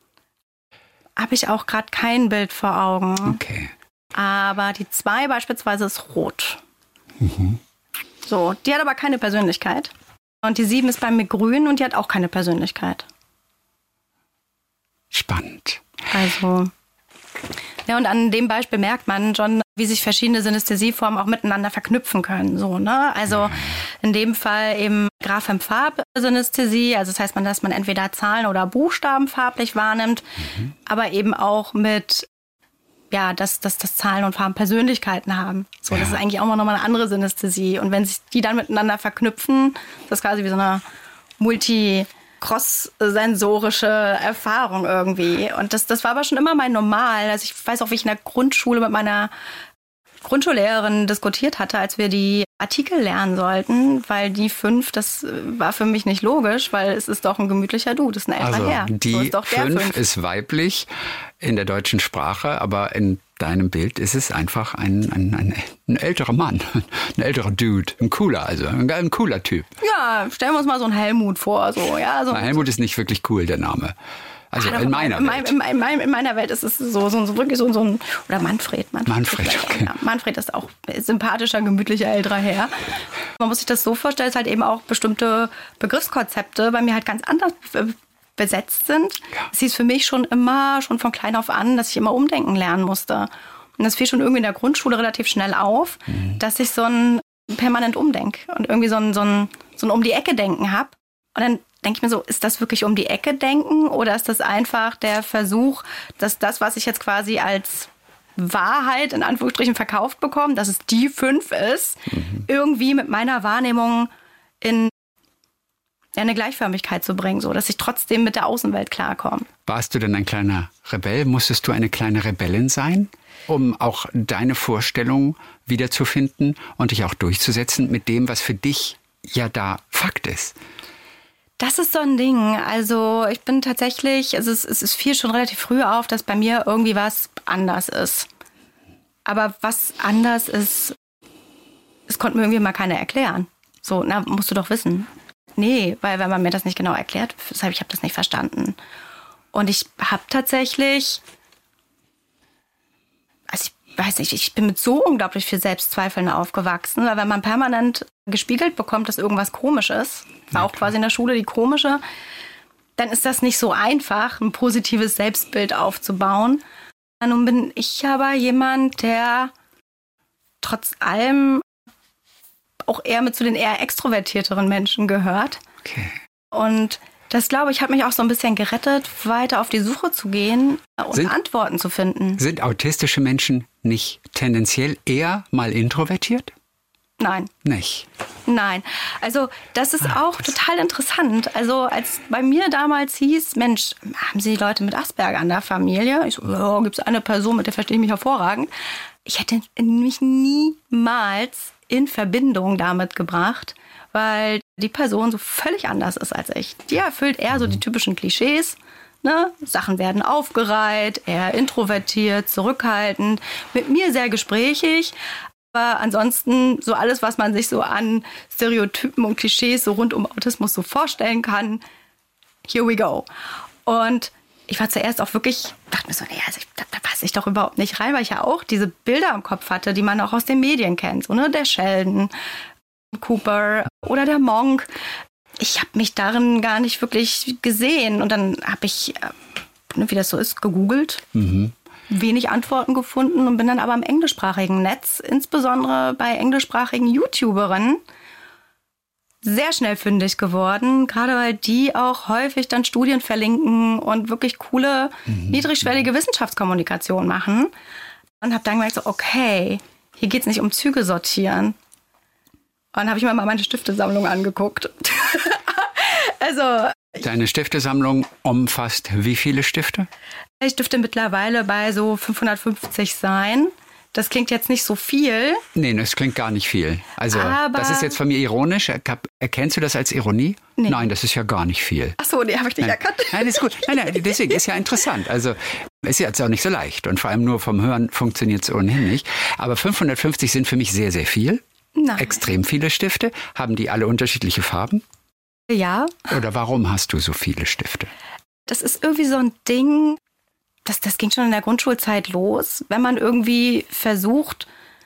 S3: Habe ich auch gerade kein Bild vor Augen.
S2: Okay.
S3: Aber die zwei beispielsweise ist rot.
S2: Mhm.
S3: So, die hat aber keine Persönlichkeit. Und die sieben ist bei mir grün und die hat auch keine Persönlichkeit.
S2: Spannend.
S3: Also, ja, und an dem Beispiel merkt man schon, wie sich verschiedene Synästhesieformen auch miteinander verknüpfen können. So, ne? Also in dem Fall eben Graphem-Farb-Synästhesie, also das heißt, man, dass man entweder Zahlen oder Buchstaben farblich wahrnimmt, mhm. aber eben auch mit, ja, dass, dass, dass Zahlen und Farben Persönlichkeiten haben. So, ja. Das ist eigentlich auch nochmal eine andere Synästhesie. Und wenn sich die dann miteinander verknüpfen, das ist quasi wie so eine Multi- cross-sensorische Erfahrung irgendwie. Und das, das war aber schon immer mein Normal. Also ich weiß auch, wie ich in der Grundschule mit meiner Grundschullehrerin diskutiert hatte, als wir die Artikel lernen sollten, weil die fünf, das war für mich nicht logisch, weil es ist doch ein gemütlicher Dude, das ist ein älterer
S2: also
S3: Herr.
S2: Die
S3: so ist doch der
S2: fünf,
S3: fünf
S2: ist weiblich in der deutschen Sprache, aber in deinem Bild ist es einfach ein, ein, ein, ein älterer Mann, ein älterer Dude, ein cooler, also ein, ein cooler Typ.
S3: Ja, stellen wir uns mal so einen Helmut vor. So, ja, so.
S2: Helmut ist nicht wirklich cool, der Name. Also
S3: Ach,
S2: in meiner
S3: in
S2: Welt.
S3: In, in, in, in meiner Welt ist es so, so, so wirklich so, so ein, oder Manfred. Manfred,
S2: Manfred, okay.
S3: Ja, Manfred ist auch sympathischer, gemütlicher, älterer Herr. Man muss sich das so vorstellen, dass halt eben auch bestimmte Begriffskonzepte bei mir halt ganz anders besetzt sind. Ja. Es hieß für mich schon immer, schon von klein auf an, dass ich immer umdenken lernen musste. Und das fiel schon irgendwie in der Grundschule relativ schnell auf, mhm. dass ich so ein permanent umdenke und irgendwie so ein, so ein, so ein Um-die-Ecke-Denken habe. Und dann denke ich mir so, ist das wirklich um die Ecke denken oder ist das einfach der Versuch, dass das, was ich jetzt quasi als Wahrheit in Anführungsstrichen verkauft bekomme, dass es die fünf ist, mhm. irgendwie mit meiner Wahrnehmung in eine Gleichförmigkeit zu bringen, so dass ich trotzdem mit der Außenwelt klarkomme.
S2: Warst du denn ein kleiner Rebell? Musstest du eine kleine Rebellin sein, um auch deine Vorstellung wiederzufinden und dich auch durchzusetzen mit dem, was für dich ja da Fakt ist?
S3: Das ist so ein Ding. Also ich bin tatsächlich, also es, es fiel schon relativ früh auf, dass bei mir irgendwie was anders ist. Aber was anders ist, das konnte mir irgendwie mal keiner erklären. So, na, musst du doch wissen. Nee, weil wenn man mir das nicht genau erklärt, deshalb ich habe das nicht verstanden. Und ich habe tatsächlich, also ich weiß nicht, ich bin mit so unglaublich viel Selbstzweifeln aufgewachsen, weil wenn man permanent gespiegelt bekommt, dass irgendwas komisch ist, war auch quasi in der Schule die komische, dann ist das nicht so einfach, ein positives Selbstbild aufzubauen. Nun bin ich aber jemand, der trotz allem auch eher mit zu den eher extrovertierteren Menschen gehört.
S2: Okay.
S3: Und das, glaube ich, hat mich auch so ein bisschen gerettet, weiter auf die Suche zu gehen und sind, Antworten zu finden.
S2: Sind autistische Menschen nicht tendenziell eher mal introvertiert?
S3: Nein.
S2: Nicht?
S3: Nein. Also das ist ah, auch das total interessant. Also als bei mir damals hieß, Mensch, haben Sie Leute mit Asperger in der Familie? Ich so, ja, gibt es eine Person, mit der verstehe ich mich hervorragend. Ich hätte mich niemals in Verbindung damit gebracht, weil die Person so völlig anders ist als ich. Die erfüllt eher so die typischen Klischees. Ne? Sachen werden aufgereiht, eher introvertiert, zurückhaltend, mit mir sehr gesprächig. Aber ansonsten so alles, was man sich so an Stereotypen und Klischees so rund um Autismus so vorstellen kann, here we go. Und ich war zuerst auch wirklich, dachte mir so, nee, also ich, da, da passe ich doch überhaupt nicht rein, weil ich ja auch diese Bilder im Kopf hatte, die man auch aus den Medien kennt. So, ne? Der Sheldon, Cooper oder der Monk. Ich habe mich darin gar nicht wirklich gesehen. Und dann habe ich, wie das so ist, gegoogelt. Mhm. Wenig Antworten gefunden und bin dann aber im englischsprachigen Netz, insbesondere bei englischsprachigen YouTuberinnen, sehr schnell fündig geworden. Gerade weil die auch häufig dann Studien verlinken und wirklich coole, mhm. niedrigschwellige Wissenschaftskommunikation machen. Und habe dann gemerkt, so, okay, hier geht es nicht um Züge sortieren. Und dann habe ich mir mal meine Stiftesammlung angeguckt. Also
S2: Deine Stiftesammlung umfasst wie viele Stifte?
S3: Ich dürfte mittlerweile bei so fünfhundertfünfzig sein. Das klingt jetzt nicht so viel.
S2: Nee, das klingt gar nicht viel. Also
S3: aber
S2: das ist jetzt von mir ironisch. Erkennst du das als Ironie?
S3: Nee.
S2: Nein, das ist ja gar nicht viel.
S3: Ach so, nee, habe ich nicht
S2: nein.
S3: erkannt.
S2: Nein, das ist gut. Nein, nein, deswegen ist ja interessant. Also ist jetzt auch nicht so leicht. Und vor allem nur vom Hören funktioniert es ohnehin nicht. Aber fünfhundertfünfzig sind für mich sehr, sehr viel.
S3: Nein.
S2: Extrem viele Stifte. Haben die alle unterschiedliche Farben?
S3: Ja.
S2: Oder warum hast du so viele Stifte?
S3: Das ist irgendwie so ein Ding, das, das ging schon in der Grundschulzeit los. Wenn man irgendwie versucht,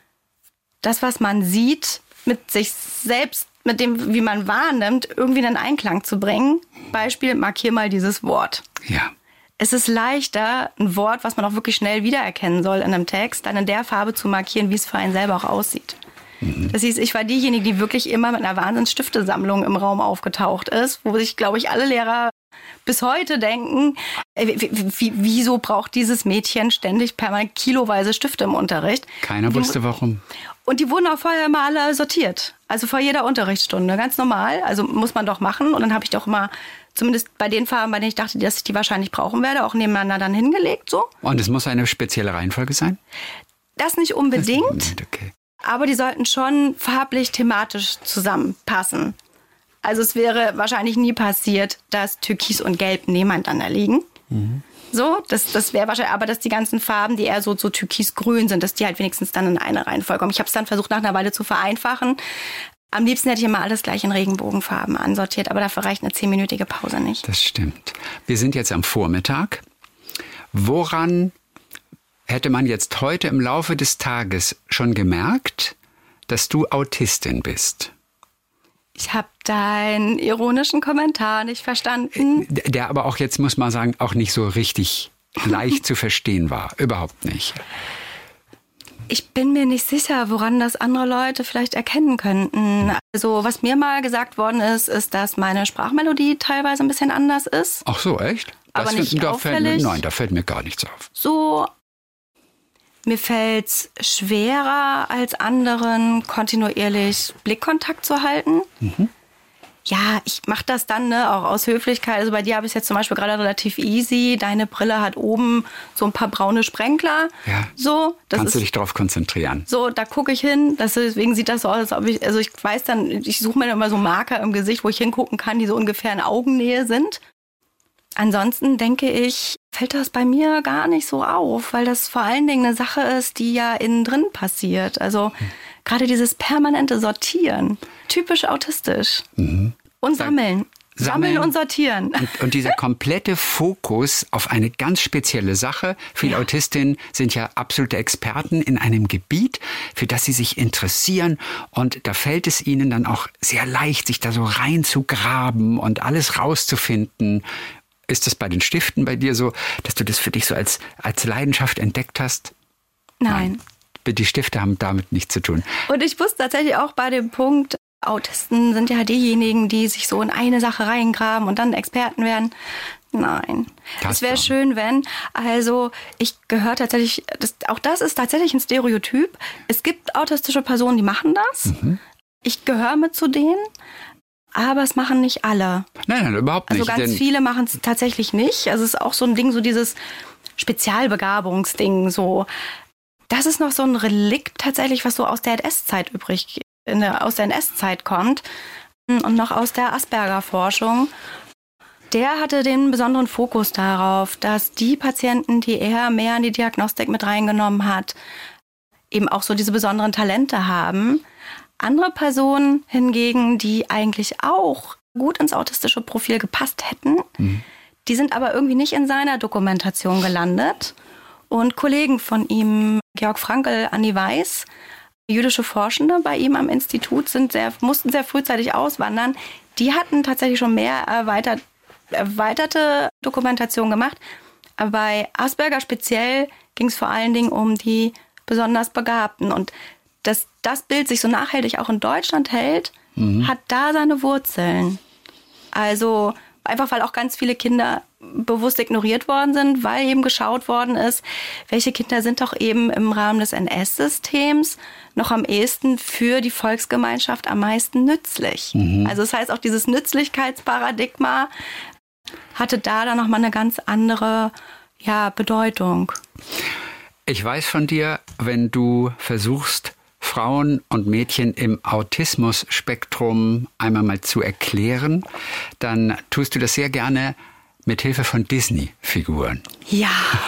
S3: das, was man sieht, mit sich selbst, mit dem, wie man wahrnimmt, irgendwie in einen Einklang zu bringen. Beispiel, markier mal dieses Wort.
S2: Ja.
S3: Es ist leichter, ein Wort, was man auch wirklich schnell wiedererkennen soll in einem Text, dann in der Farbe zu markieren, wie es für einen selber auch aussieht. Das hieß, ich war diejenige, die wirklich immer mit einer Wahnsinns-Stiftesammlung im Raum aufgetaucht ist, wo sich, glaube ich, alle Lehrer bis heute denken, äh, wieso braucht dieses Mädchen ständig permanent kiloweise Stifte im Unterricht?
S2: Keiner
S3: die,
S2: wusste, warum.
S3: Und die wurden auch vorher immer alle sortiert. Also vor jeder Unterrichtsstunde, ganz normal. Also muss man doch machen. Und dann habe ich doch immer, zumindest bei den Farben, bei denen ich dachte, dass ich die wahrscheinlich brauchen werde, auch nebeneinander dann hingelegt. So.
S2: Und es muss eine spezielle Reihenfolge sein?
S3: Das nicht unbedingt.
S2: Das nicht, okay.
S3: Aber die sollten schon farblich, thematisch zusammenpassen. Also es wäre wahrscheinlich nie passiert, dass Türkis und Gelb nebeneinander liegen. Mhm. So, das, das wäre wahrscheinlich, aber dass die ganzen Farben, die eher so, so türkisgrün sind, dass die halt wenigstens dann in eine Reihenfolge kommen. Ich habe es dann versucht, nach einer Weile zu vereinfachen. Am liebsten hätte ich immer alles gleich in Regenbogenfarben ansortiert, aber dafür reicht eine zehnminütige Pause nicht.
S2: Das stimmt. Wir sind jetzt am Vormittag. Woran hätte man jetzt heute im Laufe des Tages schon gemerkt, dass du Autistin bist?
S3: Ich habe deinen ironischen Kommentar nicht verstanden.
S2: Der aber auch jetzt, muss man sagen, auch nicht so richtig leicht zu verstehen war. Überhaupt nicht.
S3: Ich bin mir nicht sicher, woran das andere Leute vielleicht erkennen könnten. Also was mir mal gesagt worden ist, ist, dass meine Sprachmelodie teilweise ein bisschen anders ist.
S2: Ach so, echt? Das
S3: aber nicht
S2: da
S3: auffällig.
S2: Fällt mir, nein, da fällt mir gar nichts auf.
S3: So, mir fällt es schwerer als anderen, kontinuierlich Blickkontakt zu halten. Mhm. Ja, ich mache das dann ne, auch aus Höflichkeit. Also bei dir habe ich es jetzt zum Beispiel gerade relativ easy. Deine Brille hat oben so ein paar braune Sprenkler.
S2: Ja.
S3: So, das
S2: kannst
S3: ist,
S2: du dich darauf konzentrieren.
S3: So, da gucke ich hin. Das, deswegen sieht das so aus, als ob ich, also ich weiß dann, ich suche mir dann immer so Marker im Gesicht, wo ich hingucken kann, die so ungefähr in Augennähe sind. Ansonsten denke ich, fällt das bei mir gar nicht so auf, weil das vor allen Dingen eine Sache ist, die ja innen drin passiert. Also hm. gerade dieses permanente Sortieren, typisch autistisch. Mhm. Und sammeln. Sammeln und sortieren.
S2: Und, und dieser komplette Fokus auf eine ganz spezielle Sache. Viele ja. Autistinnen sind ja absolute Experten in einem Gebiet, für das sie sich interessieren. Und da fällt es ihnen dann auch sehr leicht, sich da so reinzugraben und alles rauszufinden. Ist das bei den Stiften bei dir so, dass du das für dich so als, als Leidenschaft entdeckt hast?
S3: Nein.
S2: die Stifte haben damit nichts zu tun.
S3: Und ich wusste tatsächlich auch bei dem Punkt, Autisten sind ja diejenigen, die sich so in eine Sache reingraben und dann Experten werden. Nein. Es wäre schön, wenn. Also ich gehöre tatsächlich, das, auch das ist tatsächlich ein Stereotyp. Es gibt autistische Personen, die machen das. Mhm. Ich gehöre mit zu denen, aber es machen nicht alle.
S2: Nein, nein, überhaupt nicht.
S3: Also ganz
S2: denn
S3: viele machen es tatsächlich nicht. Also es ist auch so ein Ding, so dieses Spezialbegabungsding. So. Das ist noch so ein Relikt tatsächlich, was so aus der N S-Zeit übrig, in der, aus der N S-Zeit kommt und noch aus der Asperger-Forschung. Der hatte den besonderen Fokus darauf, dass die Patienten, die er mehr in die Diagnostik mit reingenommen hat, eben auch so diese besonderen Talente haben. Andere Personen hingegen, die eigentlich auch gut ins autistische Profil gepasst hätten, mhm. die sind aber irgendwie nicht in seiner Dokumentation gelandet. Und Kollegen von ihm, Georg Frankl, Anni Weiß, jüdische Forschende bei ihm am Institut, sind sehr, mussten sehr frühzeitig auswandern. Die hatten tatsächlich schon mehr erweitert erweiterte Dokumentation gemacht. Aber bei Asperger speziell ging es vor allen Dingen um die besonders Begabten. Und dass das Bild sich so nachhaltig auch in Deutschland hält, mhm. hat da seine Wurzeln. Also einfach, weil auch ganz viele Kinder bewusst ignoriert worden sind, weil eben geschaut worden ist, welche Kinder sind doch eben im Rahmen des N S-Systems noch am ehesten für die Volksgemeinschaft am meisten nützlich. Mhm. Also das heißt, auch dieses Nützlichkeitsparadigma hatte da dann nochmal eine ganz andere ja, Bedeutung.
S2: Ich weiß von dir, wenn du versuchst, Frauen und Mädchen im Autismus-Spektrum einmal mal zu erklären, dann tust du das sehr gerne mit Hilfe von Disney-Figuren.
S3: Ja.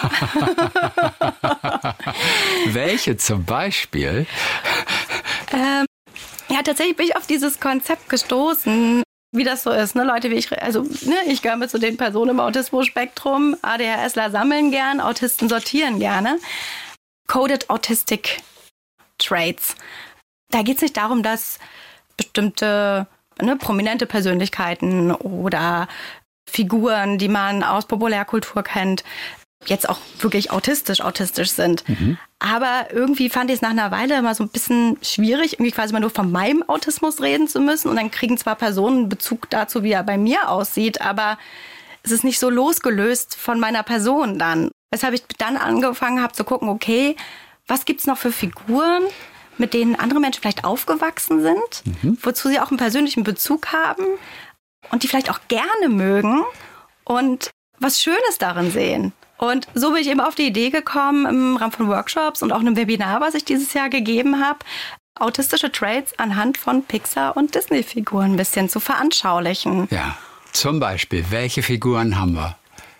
S2: Welche zum Beispiel?
S3: Ähm, ja, tatsächlich bin ich auf dieses Konzept gestoßen, wie das so ist, ne? Leute wie ich, also ne, ich gehöre mit zu den Personen im Autismus-Spektrum. ADHSler sammeln gern, Autisten sortieren gerne. Coded Autistic Traits. Da geht es nicht darum, dass bestimmte ne, prominente Persönlichkeiten oder Figuren, die man aus Populärkultur kennt, jetzt auch wirklich autistisch, autistisch sind. Mhm. Aber irgendwie fand ich es nach einer Weile immer so ein bisschen schwierig, irgendwie quasi mal nur von meinem Autismus reden zu müssen. Und dann kriegen zwar Personen Bezug dazu, wie er bei mir aussieht, aber es ist nicht so losgelöst von meiner Person dann. Weshalb ich dann angefangen habe zu gucken, okay, was gibt's noch für Figuren, mit denen andere Menschen vielleicht aufgewachsen sind, mhm. wozu sie auch einen persönlichen Bezug haben und die vielleicht auch gerne mögen und was Schönes darin sehen. Und so bin ich eben auf die Idee gekommen, im Rahmen von Workshops und auch einem Webinar, was ich dieses Jahr gegeben habe, autistische Traits anhand von Pixar- und Disney-Figuren ein bisschen zu veranschaulichen.
S2: Ja, zum Beispiel, welche Figuren haben wir?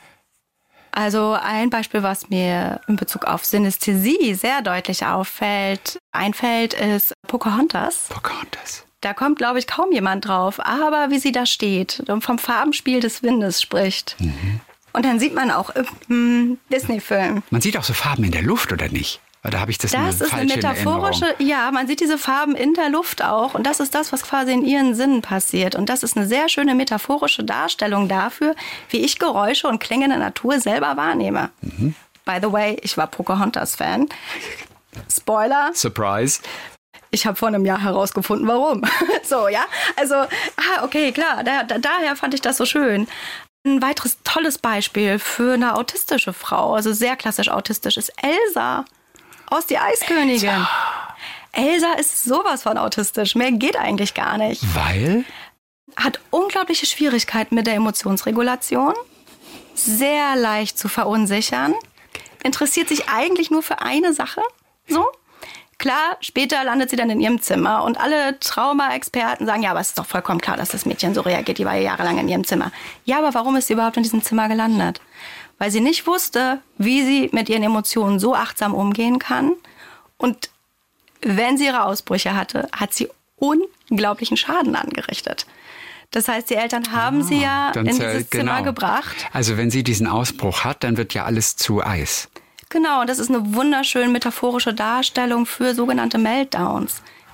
S3: Also ein Beispiel, was mir in Bezug auf Synästhesie sehr deutlich auffällt, einfällt, ist Pocahontas.
S2: Pocahontas.
S3: Da kommt, glaube ich, kaum jemand drauf. Aber wie sie da steht und vom Farbenspiel des Windes spricht. Mhm. Und dann sieht man auch im Disney-Film.
S2: Man sieht auch so Farben in der Luft, oder nicht? Oder habe ich das,
S3: das
S2: eine falsche
S3: Das ist eine metaphorische,
S2: Erinnerung?
S3: Ja, man sieht diese Farben in der Luft auch. Und das ist das, was quasi in ihren Sinnen passiert. Und das ist eine sehr schöne metaphorische Darstellung dafür, wie ich Geräusche und Klänge in der Natur selber wahrnehme. Mhm. By the way, ich war Pocahontas-Fan. Spoiler.
S2: Surprise.
S3: Ich habe vor einem Jahr herausgefunden, warum. So, ja. Also, ah, okay, klar. Da, da, daher fand ich das so schön. Ein weiteres tolles Beispiel für eine autistische Frau, also sehr klassisch autistisch, ist Elsa aus Die Eiskönigin. Elsa. Elsa ist sowas von autistisch. Mehr geht eigentlich gar nicht.
S2: Weil?
S3: Hat unglaubliche Schwierigkeiten mit der Emotionsregulation. Sehr leicht zu verunsichern. Interessiert sich eigentlich nur für eine Sache. So. Klar, später landet sie dann in ihrem Zimmer und alle Trauma-Experten sagen, ja, aber es ist doch vollkommen klar, dass das Mädchen so reagiert. Die war ja jahrelang in ihrem Zimmer. Ja, aber warum ist sie überhaupt in diesem Zimmer gelandet? Weil sie nicht wusste, wie sie mit ihren Emotionen so achtsam umgehen kann. Und wenn sie ihre Ausbrüche hatte, hat sie unglaublichen Schaden angerichtet. Das heißt, die Eltern haben ah, sie ja in dieses
S2: genau.
S3: Zimmer gebracht.
S2: Also wenn sie diesen Ausbruch hat, dann wird ja alles zu Eis.
S3: Genau, und das ist eine wunderschöne metaphorische Darstellung für sogenannte Meltdowns.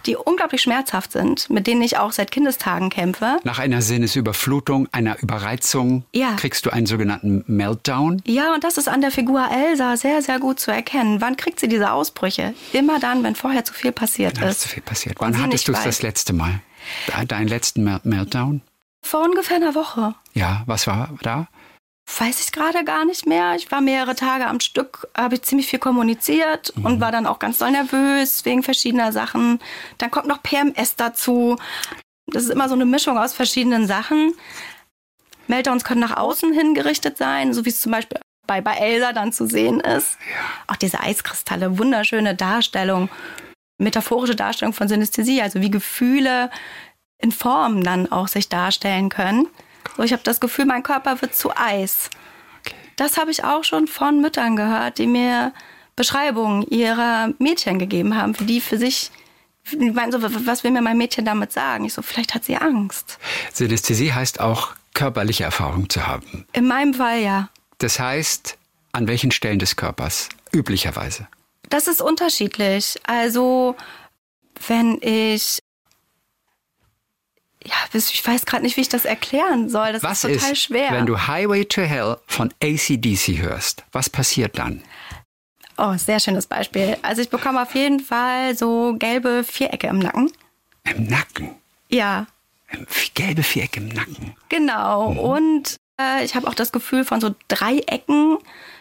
S3: die unglaublich schmerzhaft sind, mit denen ich auch seit Kindestagen kämpfe.
S2: Nach einer Sinnesüberflutung, einer Überreizung
S3: ja.
S2: kriegst du einen sogenannten Meltdown.
S3: Ja, und das ist an der Figur Elsa sehr, sehr gut zu erkennen. Wann kriegt sie diese Ausbrüche? Immer dann, wenn vorher zu viel passiert
S2: wenn
S3: ist.
S2: zu viel passiert. Wann hattest du es das letzte Mal? Deinen letzten Meltdown?
S3: Vor ungefähr einer Woche.
S2: Ja, was war da?
S3: Weiß ich gerade gar nicht mehr. Ich war mehrere Tage am Stück, habe ich ziemlich viel kommuniziert mhm. und war dann auch ganz doll nervös wegen verschiedener Sachen. Dann kommt noch P M S dazu. Das ist immer so eine Mischung aus verschiedenen Sachen. Meltdowns können nach außen hin gerichtet sein, so wie es zum Beispiel bei, bei Elsa dann zu sehen ist.
S2: Ja.
S3: Auch diese Eiskristalle, wunderschöne Darstellung, metaphorische Darstellung von Synästhesie, also wie Gefühle in Formen dann auch sich darstellen können. So, ich habe das Gefühl, mein Körper wird zu Eis. Okay. Das habe ich auch schon von Müttern gehört, die mir Beschreibungen ihrer Mädchen gegeben haben, für die für sich, ich meine, so, was will mir mein Mädchen damit sagen? Ich so, vielleicht hat sie Angst.
S2: Synästhesie heißt auch, körperliche Erfahrung zu haben.
S3: In meinem Fall ja.
S2: Das heißt, an welchen Stellen des Körpers üblicherweise?
S3: Das ist unterschiedlich. Also, wenn ich Ja, ich weiß gerade nicht, wie ich das erklären soll. Das
S2: was
S3: ist total
S2: ist,
S3: schwer.
S2: Wenn du Highway to Hell von A C D C hörst, was passiert dann?
S3: Oh, sehr schönes Beispiel. Also ich bekomme auf jeden Fall so gelbe Vierecke im Nacken.
S2: Im Nacken?
S3: Ja.
S2: Gelbe Vierecke im Nacken?
S3: Genau. Mhm. Und äh, ich habe auch das Gefühl von so Dreiecken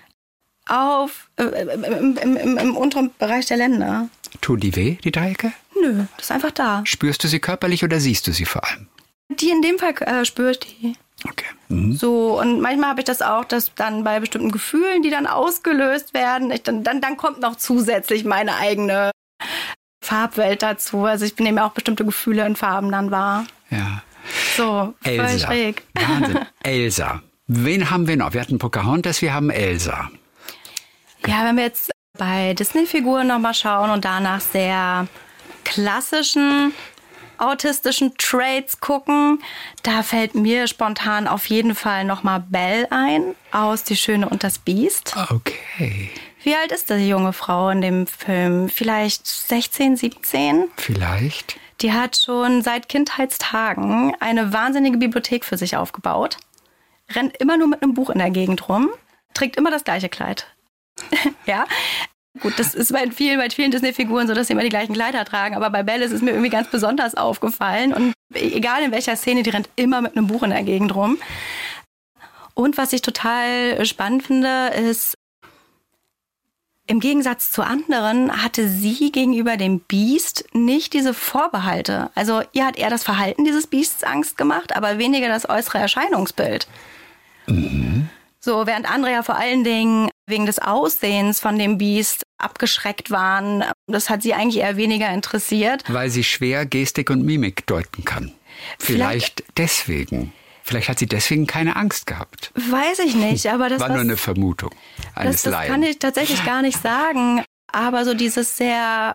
S3: auf, äh, im, im, im, im unteren Bereich der Länder.
S2: Tun die weh, die Dreiecke?
S3: Nö, das ist einfach da.
S2: Spürst du sie körperlich oder siehst du sie vor allem?
S3: Die in dem Fall äh, spüre ich die.
S2: Okay. Mhm.
S3: So, und manchmal habe ich das auch, dass dann bei bestimmten Gefühlen, die dann ausgelöst werden, ich dann, dann, dann kommt noch zusätzlich meine eigene Farbwelt dazu. Also ich nehme auch bestimmte Gefühle in Farben dann wahr.
S2: Ja.
S3: So, voll
S2: Elsa.
S3: schräg.
S2: Wahnsinn. Elsa. Wen haben wir noch? Wir hatten Pocahontas, wir haben Elsa.
S3: Ja, wenn wir jetzt bei Disney-Figuren nochmal schauen und danach sehr klassischen autistischen Traits gucken, da fällt mir spontan auf jeden Fall nochmal Belle ein aus Die Schöne und das Biest.
S2: Okay.
S3: Wie alt ist die junge Frau in dem Film? Vielleicht sechzehn, siebzehn?
S2: Vielleicht.
S3: Die hat schon seit Kindheitstagen eine wahnsinnige Bibliothek für sich aufgebaut, rennt immer nur mit einem Buch in der Gegend rum, trägt immer das gleiche Kleid. Ja, gut, das ist bei vielen, bei vielen Disney-Figuren so, dass sie immer die gleichen Kleider tragen. Aber bei Belle ist es mir irgendwie ganz besonders aufgefallen. Und egal in welcher Szene, die rennt immer mit einem Buch in der Gegend rum. Und was ich total spannend finde, ist, im Gegensatz zu anderen hatte sie gegenüber dem Biest nicht diese Vorbehalte. Also ihr hat eher das Verhalten dieses Biests Angst gemacht, aber weniger das äußere Erscheinungsbild.
S2: Mhm.
S3: So, während andere ja vor allen Dingen wegen des Aussehens von dem Biest abgeschreckt waren. Das hat sie eigentlich eher weniger interessiert.
S2: Weil sie schwer Gestik und Mimik deuten kann. Vielleicht, Vielleicht deswegen. Vielleicht hat sie deswegen keine Angst gehabt.
S3: Weiß ich nicht, aber das
S2: war nur eine Vermutung eines
S3: das, das kann ich tatsächlich gar nicht sagen. Aber so dieses sehr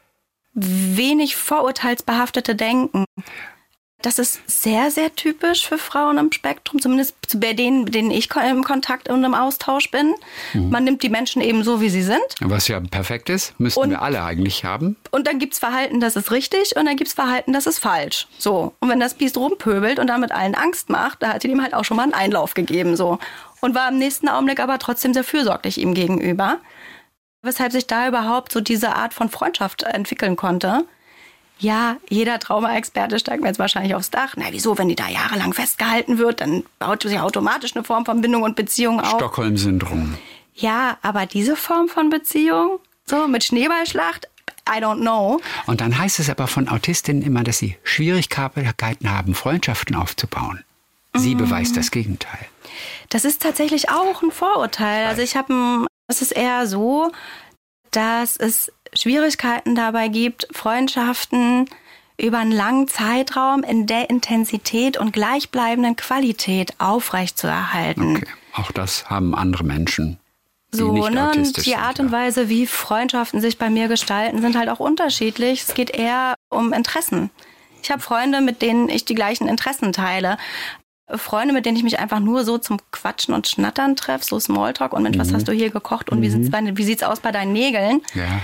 S3: wenig vorurteilsbehaftete Denken, das ist sehr, sehr typisch für Frauen im Spektrum, zumindest bei denen, mit denen ich im Kontakt und im Austausch bin. Mhm. Man nimmt die Menschen eben so, wie sie sind.
S2: Was ja perfekt ist, müssten und, wir alle eigentlich haben.
S3: Und dann gibt's Verhalten, das ist richtig, und dann gibt's Verhalten, das ist falsch. So. Und wenn das Biest rumpöbelt und damit allen Angst macht, da hat sie dem halt auch schon mal einen Einlauf gegeben. So. Und war im nächsten Augenblick aber trotzdem sehr fürsorglich ihm gegenüber. Weshalb sich da überhaupt so diese Art von Freundschaft entwickeln konnte. Ja, jeder Trauma-Experte steigt mir jetzt wahrscheinlich aufs Dach. Na, wieso, wenn die da jahrelang festgehalten wird, dann baut sich automatisch eine Form von Bindung und Beziehung auf.
S2: Stockholm-Syndrom.
S3: Ja, aber diese Form von Beziehung, so mit Schneeballschlacht, I don't know.
S2: Und dann heißt es aber von Autistinnen immer, dass sie Schwierigkeiten haben, Freundschaften aufzubauen. Sie mhm. beweist das Gegenteil.
S3: Das ist tatsächlich auch ein Vorurteil. Also ich habe, es ist eher so, dass es Schwierigkeiten dabei gibt, Freundschaften über einen langen Zeitraum in der Intensität und gleichbleibenden Qualität aufrechtzuerhalten.
S2: Okay, auch das haben andere Menschen, die
S3: so,
S2: nicht
S3: ne?
S2: autistisch
S3: Die
S2: sind,
S3: Art und
S2: ja.
S3: Weise, wie Freundschaften sich bei mir gestalten, sind halt auch unterschiedlich. Es geht eher um Interessen. Ich habe Freunde, mit denen ich die gleichen Interessen teile. Freunde, mit denen ich mich einfach nur so zum Quatschen und Schnattern treffe, so Smalltalk und Mensch, mhm. was hast du hier gekocht und mhm. wie sieht's bei, wie sieht's aus bei deinen Nägeln?
S2: Ja.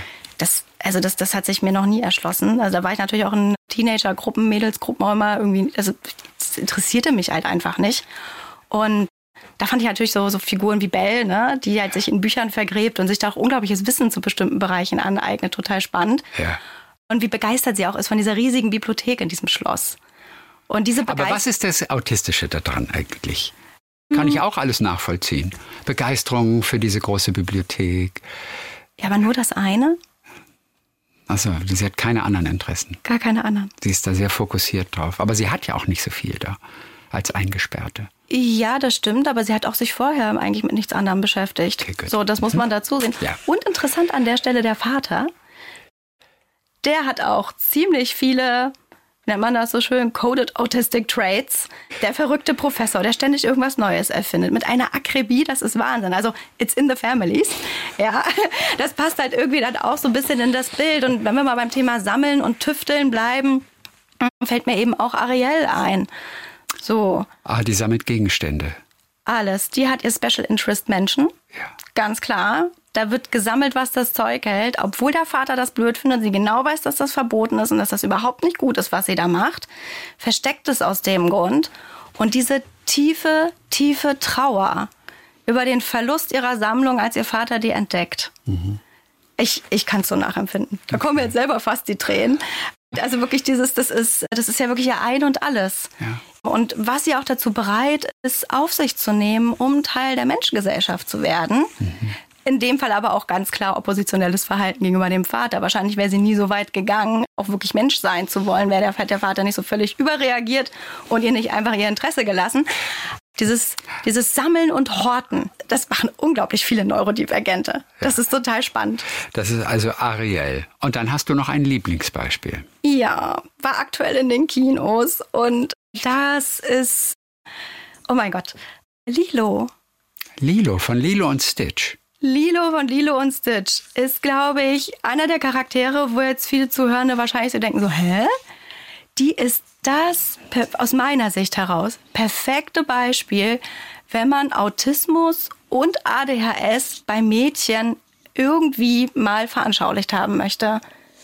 S3: das, also das, das hat sich mir noch nie erschlossen. Also da war ich natürlich auch in Teenagergruppen, Mädelsgruppen auch immer irgendwie, also das interessierte mich halt einfach nicht. Und da fand ich natürlich so, so Figuren wie Belle, ne, die halt sich in Büchern vergräbt und sich da auch unglaubliches Wissen zu bestimmten Bereichen aneignet, total spannend.
S2: Ja.
S3: Und wie begeistert sie auch ist von dieser riesigen Bibliothek in diesem Schloss. Und diese
S2: Aber was ist das Autistische daran eigentlich? Kann ich auch alles nachvollziehen. Begeisterung für diese große Bibliothek.
S3: Ja, aber nur das eine?
S2: Also, sie hat keine anderen Interessen.
S3: Gar keine anderen.
S2: Sie ist da sehr fokussiert drauf. Aber sie hat ja auch nicht so viel da als Eingesperrte.
S3: Ja, das stimmt, aber sie hat auch sich vorher eigentlich mit nichts anderem beschäftigt.
S2: Okay, gut.
S3: So, das muss man dazu sehen.
S2: Ja.
S3: Und interessant an der Stelle der Vater, der hat auch ziemlich viele, nennt man das so schön, Coded Autistic Traits. Der verrückte Professor, der ständig irgendwas Neues erfindet. Mit einer Akribie, das ist Wahnsinn. Also, it's in the families. Ja, das passt halt irgendwie dann auch so ein bisschen in das Bild. Und wenn wir mal beim Thema Sammeln und Tüfteln bleiben, fällt mir eben auch Ariel ein. So.
S2: Ah, die sammelt Gegenstände.
S3: Alles. Die hat ihr Special Interest Menschen.
S2: Ja.
S3: Ganz klar. Da wird gesammelt, was das Zeug hält. Obwohl der Vater das blöd findet, sie genau weiß, dass das verboten ist und dass das überhaupt nicht gut ist, was sie da macht, versteckt es aus dem Grund. Und diese tiefe, tiefe Trauer über den Verlust ihrer Sammlung, als ihr Vater die entdeckt. Mhm. Ich, ich kann es so nachempfinden. Da kommen mir jetzt selber fast die Tränen. Also wirklich dieses, das ist, das ist ja wirklich ihr Ein und Alles.
S2: Ja.
S3: Und was sie auch dazu bereit ist, auf sich zu nehmen, um Teil der Menschengesellschaft zu werden. Mhm. In dem Fall aber auch ganz klar oppositionelles Verhalten gegenüber dem Vater. Wahrscheinlich wäre sie nie so weit gegangen, auch wirklich Mensch sein zu wollen, wäre der, der Vater nicht so völlig überreagiert und ihr nicht einfach ihr Interesse gelassen. Dieses, dieses Sammeln und Horten, das machen unglaublich viele Neurodivergente. Das ist total spannend.
S2: Das ist also Ariel. Und dann hast du noch ein Lieblingsbeispiel.
S3: Ja, war aktuell in den Kinos und das ist, oh mein Gott, Lilo.
S2: Lilo, von Lilo und Stitch.
S3: Lilo von Lilo und Stitch ist, glaube ich, einer der Charaktere, wo jetzt viele Zuhörende wahrscheinlich so denken, so, hä? Die ist das, aus meiner Sicht heraus, perfekte Beispiel, wenn man Autismus und A D H S bei Mädchen irgendwie mal veranschaulicht haben möchte.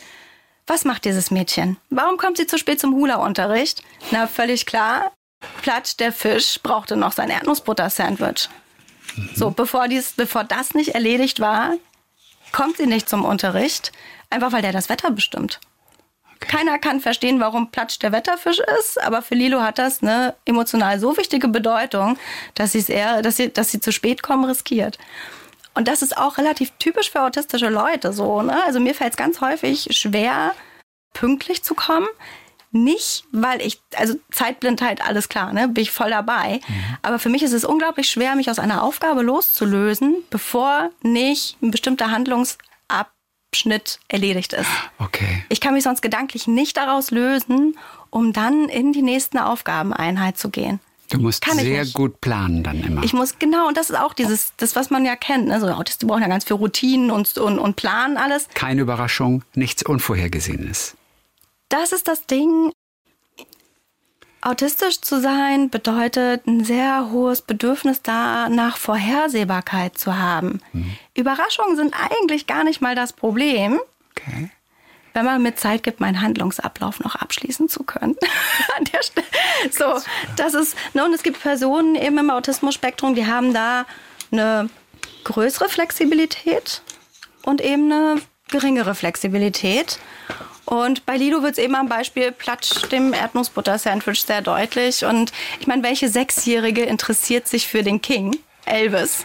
S3: Was macht dieses Mädchen? Warum kommt sie zu spät zum Hula-Unterricht? Na, völlig klar. Platsch, der Fisch, brauchte noch sein Erdnussbutter-Sandwich. Mhm. So, bevor, dies, bevor das nicht erledigt war, kommt sie nicht zum Unterricht, einfach weil der das Wetter bestimmt. Okay. Keiner kann verstehen, warum Platsch der Wetterfisch ist, aber für Lilo hat das eine emotional so wichtige Bedeutung, dass, sie's eher, dass, sie, dass sie zu spät kommen riskiert. Und das ist auch relativ typisch für autistische Leute so, ne? Also mir fällt es ganz häufig schwer, pünktlich zu kommen. Nicht, weil ich, also Zeitblindheit, alles klar, ne, bin ich voll dabei. Mhm. Aber für mich ist es unglaublich schwer, mich aus einer Aufgabe loszulösen, bevor nicht ein bestimmter Handlungsabschnitt erledigt ist.
S2: Okay.
S3: Ich kann mich sonst gedanklich nicht daraus lösen, um dann in die nächste Aufgabeneinheit zu gehen.
S2: Du musst sehr gut planen dann immer.
S3: Ich muss, genau, und das ist auch dieses, das, was man ja kennt. Ne? So Autisten brauchen ja ganz viel Routinen und, und, und planen alles.
S2: Keine Überraschung, nichts Unvorhergesehenes.
S3: Das ist das Ding. Autistisch zu sein bedeutet ein sehr hohes Bedürfnis danach, Vorhersehbarkeit zu haben. Mhm. Überraschungen sind eigentlich gar nicht mal das Problem.
S2: Okay.
S3: Wenn man mir Zeit gibt, meinen Handlungsablauf noch abschließen zu können. An der Stelle. So, das ist, ne, und es gibt Personen eben im Autismus-Spektrum, die haben da eine größere Flexibilität und eben eine geringere Flexibilität. Und bei Lilo wird es eben am Beispiel Platsch, dem Erdnussbutter-Sandwich, sehr deutlich. Und ich meine, welche Sechsjährige interessiert sich für den King? Elvis.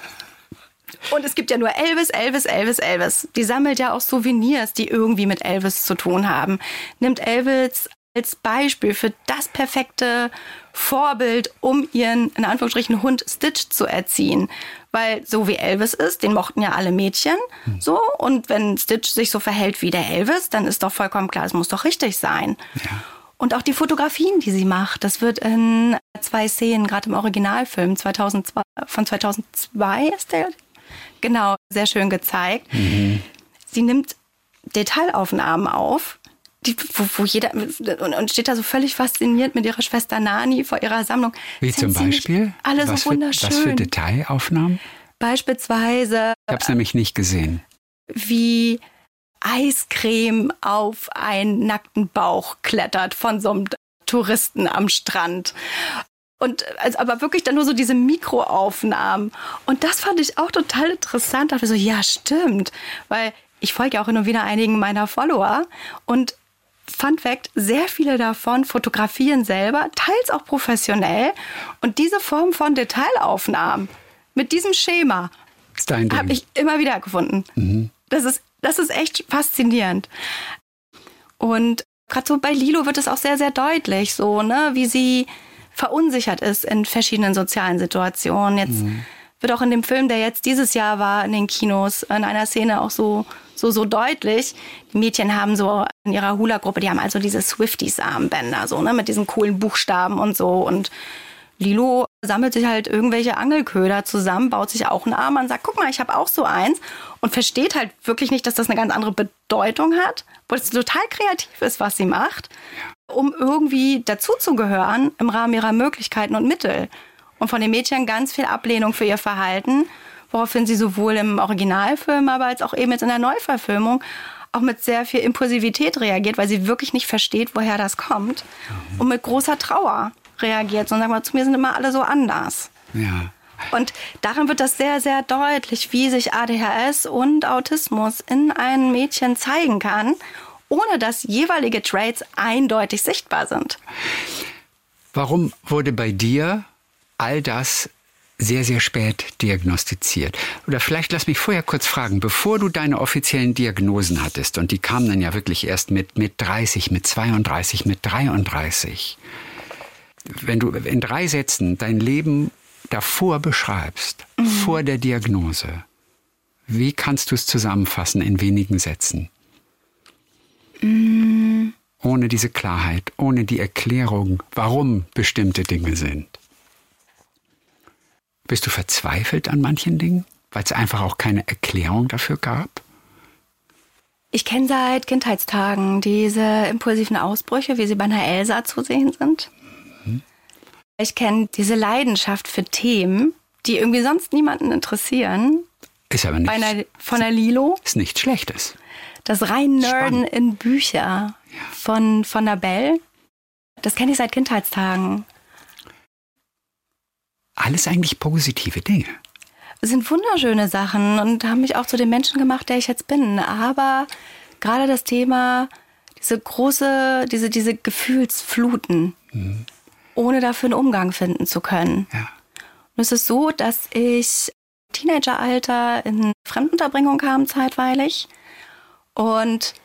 S3: Und es gibt ja nur Elvis, Elvis, Elvis, Elvis. Die sammelt ja auch Souvenirs, die irgendwie mit Elvis zu tun haben. Nimmt Elvis als Beispiel für das perfekte Vorbild, um ihren, in Anführungsstrichen, Hund Stitch zu erziehen. Weil so wie Elvis ist, den mochten ja alle Mädchen. Hm. So, und wenn Stitch sich so verhält wie der Elvis, dann ist doch vollkommen klar, es muss doch richtig sein. Ja. Und auch die Fotografien, die sie macht, das wird in zwei Szenen, gerade im Originalfilm zweitausendzwei, von zweitausendzwei ist der, genau, sehr schön gezeigt. Mhm. Sie nimmt Detailaufnahmen auf, die, wo, wo jeder und, und steht da so völlig fasziniert mit ihrer Schwester Nani vor ihrer Sammlung.
S2: Wie zum Beispiel?
S3: Alle
S2: was
S3: so wunderschön.
S2: Für, was für Detailaufnahmen?
S3: Beispielsweise.
S2: Ich habe es nämlich nicht gesehen.
S3: Wie Eiscreme auf einen nackten Bauch klettert von so einem Touristen am Strand. Und also, aber wirklich dann nur so diese Mikroaufnahmen. Und das fand ich auch total interessant. Da dachte ich so, ja, stimmt. Weil ich folge ja auch hin und wieder einigen meiner Follower. Und Fun Fact, sehr viele davon fotografieren selber, teils auch professionell. Und diese Form von Detailaufnahmen mit diesem Schema habe ich immer wieder gefunden. Mhm. Das ist, das ist echt faszinierend. Und gerade so bei Lilo wird es auch sehr, sehr deutlich, so, ne, wie sie verunsichert ist in verschiedenen sozialen Situationen. Jetzt mhm. wird auch in dem Film, der jetzt dieses Jahr war in den Kinos, in einer Szene auch so, so, so deutlich. Die Mädchen haben so in ihrer Hula-Gruppe, die haben also diese Swifties-Armbänder, so, ne, mit diesen coolen Buchstaben und so. Und Lilo sammelt sich halt irgendwelche Angelköder zusammen, baut sich auch einen Arm an, sagt, guck mal, ich habe auch so eins. Und versteht halt wirklich nicht, dass das eine ganz andere Bedeutung hat, wo es total kreativ ist, was sie macht, um irgendwie dazuzugehören im Rahmen ihrer Möglichkeiten und Mittel. Und von den Mädchen ganz viel Ablehnung für ihr Verhalten, woraufhin sie sowohl im Originalfilm, aber als auch eben jetzt in der Neuverfilmung auch mit sehr viel Impulsivität reagiert, weil sie wirklich nicht versteht, woher das kommt. Mhm. Und mit großer Trauer reagiert. Und sagt mal, zu mir sind immer alle so anders.
S2: Ja.
S3: Und darin wird das sehr, sehr deutlich, wie sich A D H S und Autismus in einem Mädchen zeigen kann, ohne dass jeweilige Traits eindeutig sichtbar sind.
S2: Warum wurde bei dir all das sehr, sehr spät diagnostiziert? Oder vielleicht lass mich vorher kurz fragen, bevor du deine offiziellen Diagnosen hattest, und die kamen dann ja wirklich erst mit, mit dreißig, mit zweiunddreißig, mit dreiunddreißig. Wenn du in drei Sätzen dein Leben davor beschreibst, mhm. vor der Diagnose, wie kannst du es zusammenfassen in wenigen Sätzen?
S3: Mhm.
S2: Ohne diese Klarheit, ohne die Erklärung, warum bestimmte Dinge sind. Bist du verzweifelt an manchen Dingen, weil es einfach auch keine Erklärung dafür gab?
S3: Ich kenne seit Kindheitstagen diese impulsiven Ausbrüche, wie sie bei einer Elsa zu sehen sind. Mhm. Ich kenne diese Leidenschaft für Themen, die irgendwie sonst niemanden interessieren.
S2: Ist aber nicht,
S3: bei einer, von der Lilo.
S2: Ist nichts Schlechtes.
S3: Das rein Nerden
S2: Spannend.
S3: in Bücher
S2: Ja.
S3: von, von der Bell. Das kenne ich seit Kindheitstagen.
S2: Alles eigentlich positive Dinge.
S3: Es sind wunderschöne Sachen und haben mich auch zu dem Menschen gemacht, der ich jetzt bin. Aber gerade das Thema, diese große, diese, diese Gefühlsfluten, mhm. ohne dafür einen Umgang finden zu können.
S2: Ja.
S3: Und es ist so, dass ich im Teenageralter in Fremdenunterbringung kam zeitweilig. Und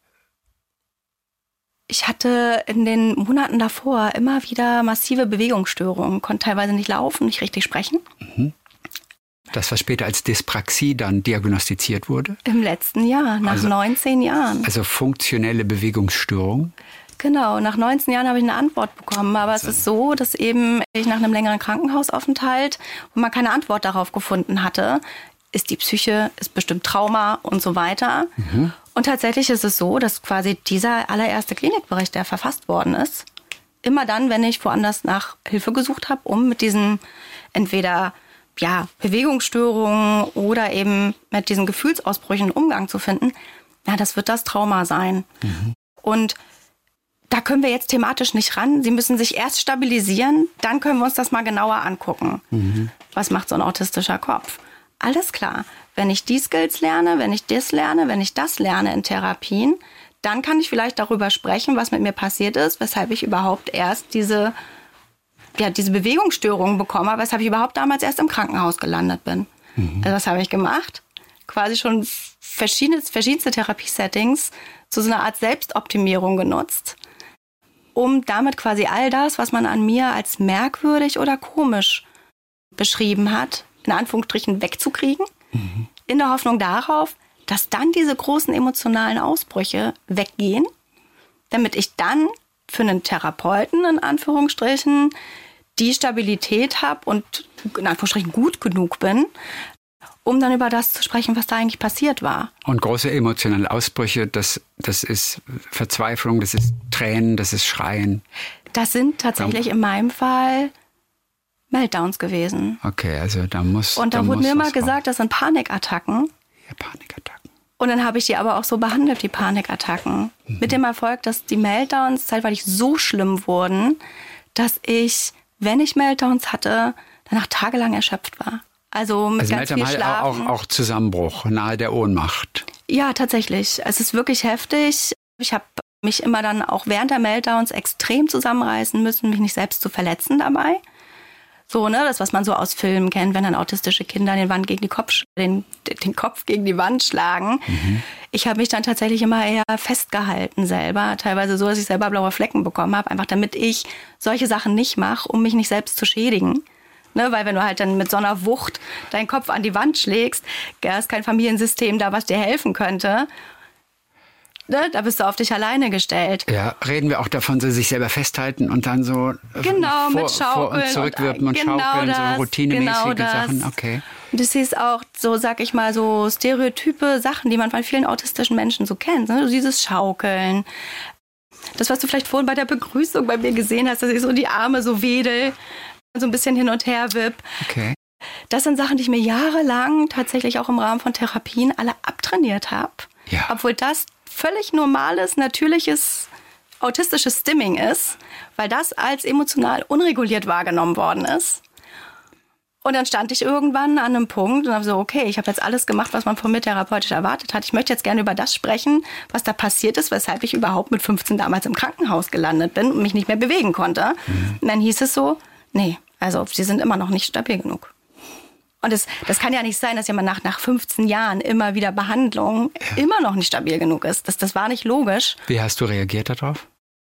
S3: ich hatte in den Monaten davor immer wieder massive Bewegungsstörungen, konnte teilweise nicht laufen, nicht richtig sprechen.
S2: Mhm. Das, was später als Dyspraxie dann diagnostiziert wurde?
S3: Im letzten Jahr, nach
S2: also,
S3: neunzehn Jahren.
S2: Also funktionelle Bewegungsstörung?
S3: Genau, nach neunzehn Jahren habe ich eine Antwort bekommen. Aber also. Es ist so, dass eben ich nach einem längeren Krankenhausaufenthalt, wo man keine Antwort darauf gefunden hatte, ist die Psyche, ist bestimmt Trauma und so weiter. Mhm. Und tatsächlich ist es so, dass quasi dieser allererste Klinikbericht, der verfasst worden ist, immer dann, wenn ich woanders nach Hilfe gesucht habe, um mit diesen entweder ja, Bewegungsstörungen oder eben mit diesen Gefühlsausbrüchen Umgang zu finden, ja, das wird das Trauma sein. Mhm. Und da können wir jetzt thematisch nicht ran. Sie müssen sich erst stabilisieren, dann können wir uns das mal genauer angucken. Mhm. Was macht so ein autistischer Kopf? Alles klar. Wenn ich die Skills lerne, wenn ich das lerne, wenn ich das lerne in Therapien, dann kann ich vielleicht darüber sprechen, was mit mir passiert ist, weshalb ich überhaupt erst diese, ja, diese Bewegungsstörungen bekomme, weshalb ich überhaupt damals erst im Krankenhaus gelandet bin. Mhm. Also was habe ich gemacht? Quasi schon verschiedene, verschiedenste Therapiesettings zu so einer Art Selbstoptimierung genutzt, um damit quasi all das, was man an mir als merkwürdig oder komisch beschrieben hat, in Anführungsstrichen wegzukriegen, mhm. in der Hoffnung darauf, dass dann diese großen emotionalen Ausbrüche weggehen, damit ich dann für einen Therapeuten, in Anführungsstrichen, die Stabilität habe und in Anführungsstrichen gut genug bin, um dann über das zu sprechen, was da eigentlich passiert war.
S2: Und große emotionale Ausbrüche, das, das ist Verzweiflung, das ist Tränen, das ist Schreien.
S3: Das sind tatsächlich in meinem Fall Meltdowns gewesen.
S2: Okay, also da muss...
S3: Und da, da wurde mir immer gesagt, das sind Panikattacken.
S2: Ja, Panikattacken.
S3: Und dann habe ich die aber auch so behandelt, die Panikattacken. Mhm. Mit dem Erfolg, dass die Meltdowns zeitweilig so schlimm wurden, dass ich, wenn ich Meltdowns hatte, danach tagelang erschöpft war. Also mit
S2: also
S3: ganz viel Schlafen.
S2: Auch, auch Zusammenbruch, nahe der Ohnmacht.
S3: Ja, tatsächlich. Es ist wirklich heftig. Ich habe mich immer dann auch während der Meltdowns extrem zusammenreißen müssen, mich nicht selbst zu verletzen dabei. So, ne, das, was man so aus Filmen kennt, wenn dann autistische Kinder den, Wand gegen die Kopf, den, den Kopf gegen die Wand schlagen. Mhm. Ich habe mich dann tatsächlich immer eher festgehalten selber, teilweise so, dass ich selber blaue Flecken bekommen habe, einfach damit ich solche Sachen nicht mache, um mich nicht selbst zu schädigen. Ne, weil wenn du halt dann mit so einer Wucht deinen Kopf an die Wand schlägst, da ist kein Familiensystem da, was dir helfen könnte. Ne, da bist du auf dich alleine gestellt.
S2: Ja, reden wir auch davon, so sich selber festhalten und dann so
S3: genau,
S2: vor,
S3: mit Schaukeln
S2: vor und zurückwirpen und, und
S3: genau
S2: schaukeln,
S3: das,
S2: so routinemäßige
S3: genau das.
S2: Sachen. Okay.
S3: Und das ist auch so, sag ich mal, so stereotype Sachen, die man von vielen autistischen Menschen so kennt. Ne? So dieses Schaukeln. Das, was du vielleicht vorhin bei der Begrüßung bei mir gesehen hast, dass ich so die Arme so wedel, so ein bisschen hin und her wipp.
S2: Okay.
S3: Das sind Sachen, die ich mir jahrelang tatsächlich auch im Rahmen von Therapien alle abtrainiert habe.
S2: Ja.
S3: Obwohl das völlig normales, natürliches, autistisches Stimming ist, weil das als emotional unreguliert wahrgenommen worden ist. Und dann stand ich irgendwann an einem Punkt und habe so, okay, ich habe jetzt alles gemacht, was man von mir therapeutisch erwartet hat. Ich möchte jetzt gerne über das sprechen, was da passiert ist, weshalb ich überhaupt mit fünfzehn damals im Krankenhaus gelandet bin und mich nicht mehr bewegen konnte. Mhm. Und dann hieß es so, nee, also sie sind immer noch nicht stabil genug. Und das, das kann ja nicht sein, dass jemand nach, nach fünfzehn Jahren immer wieder Behandlung ja. immer noch nicht stabil genug ist. Das, das war nicht logisch.
S2: Wie hast du reagiert darauf?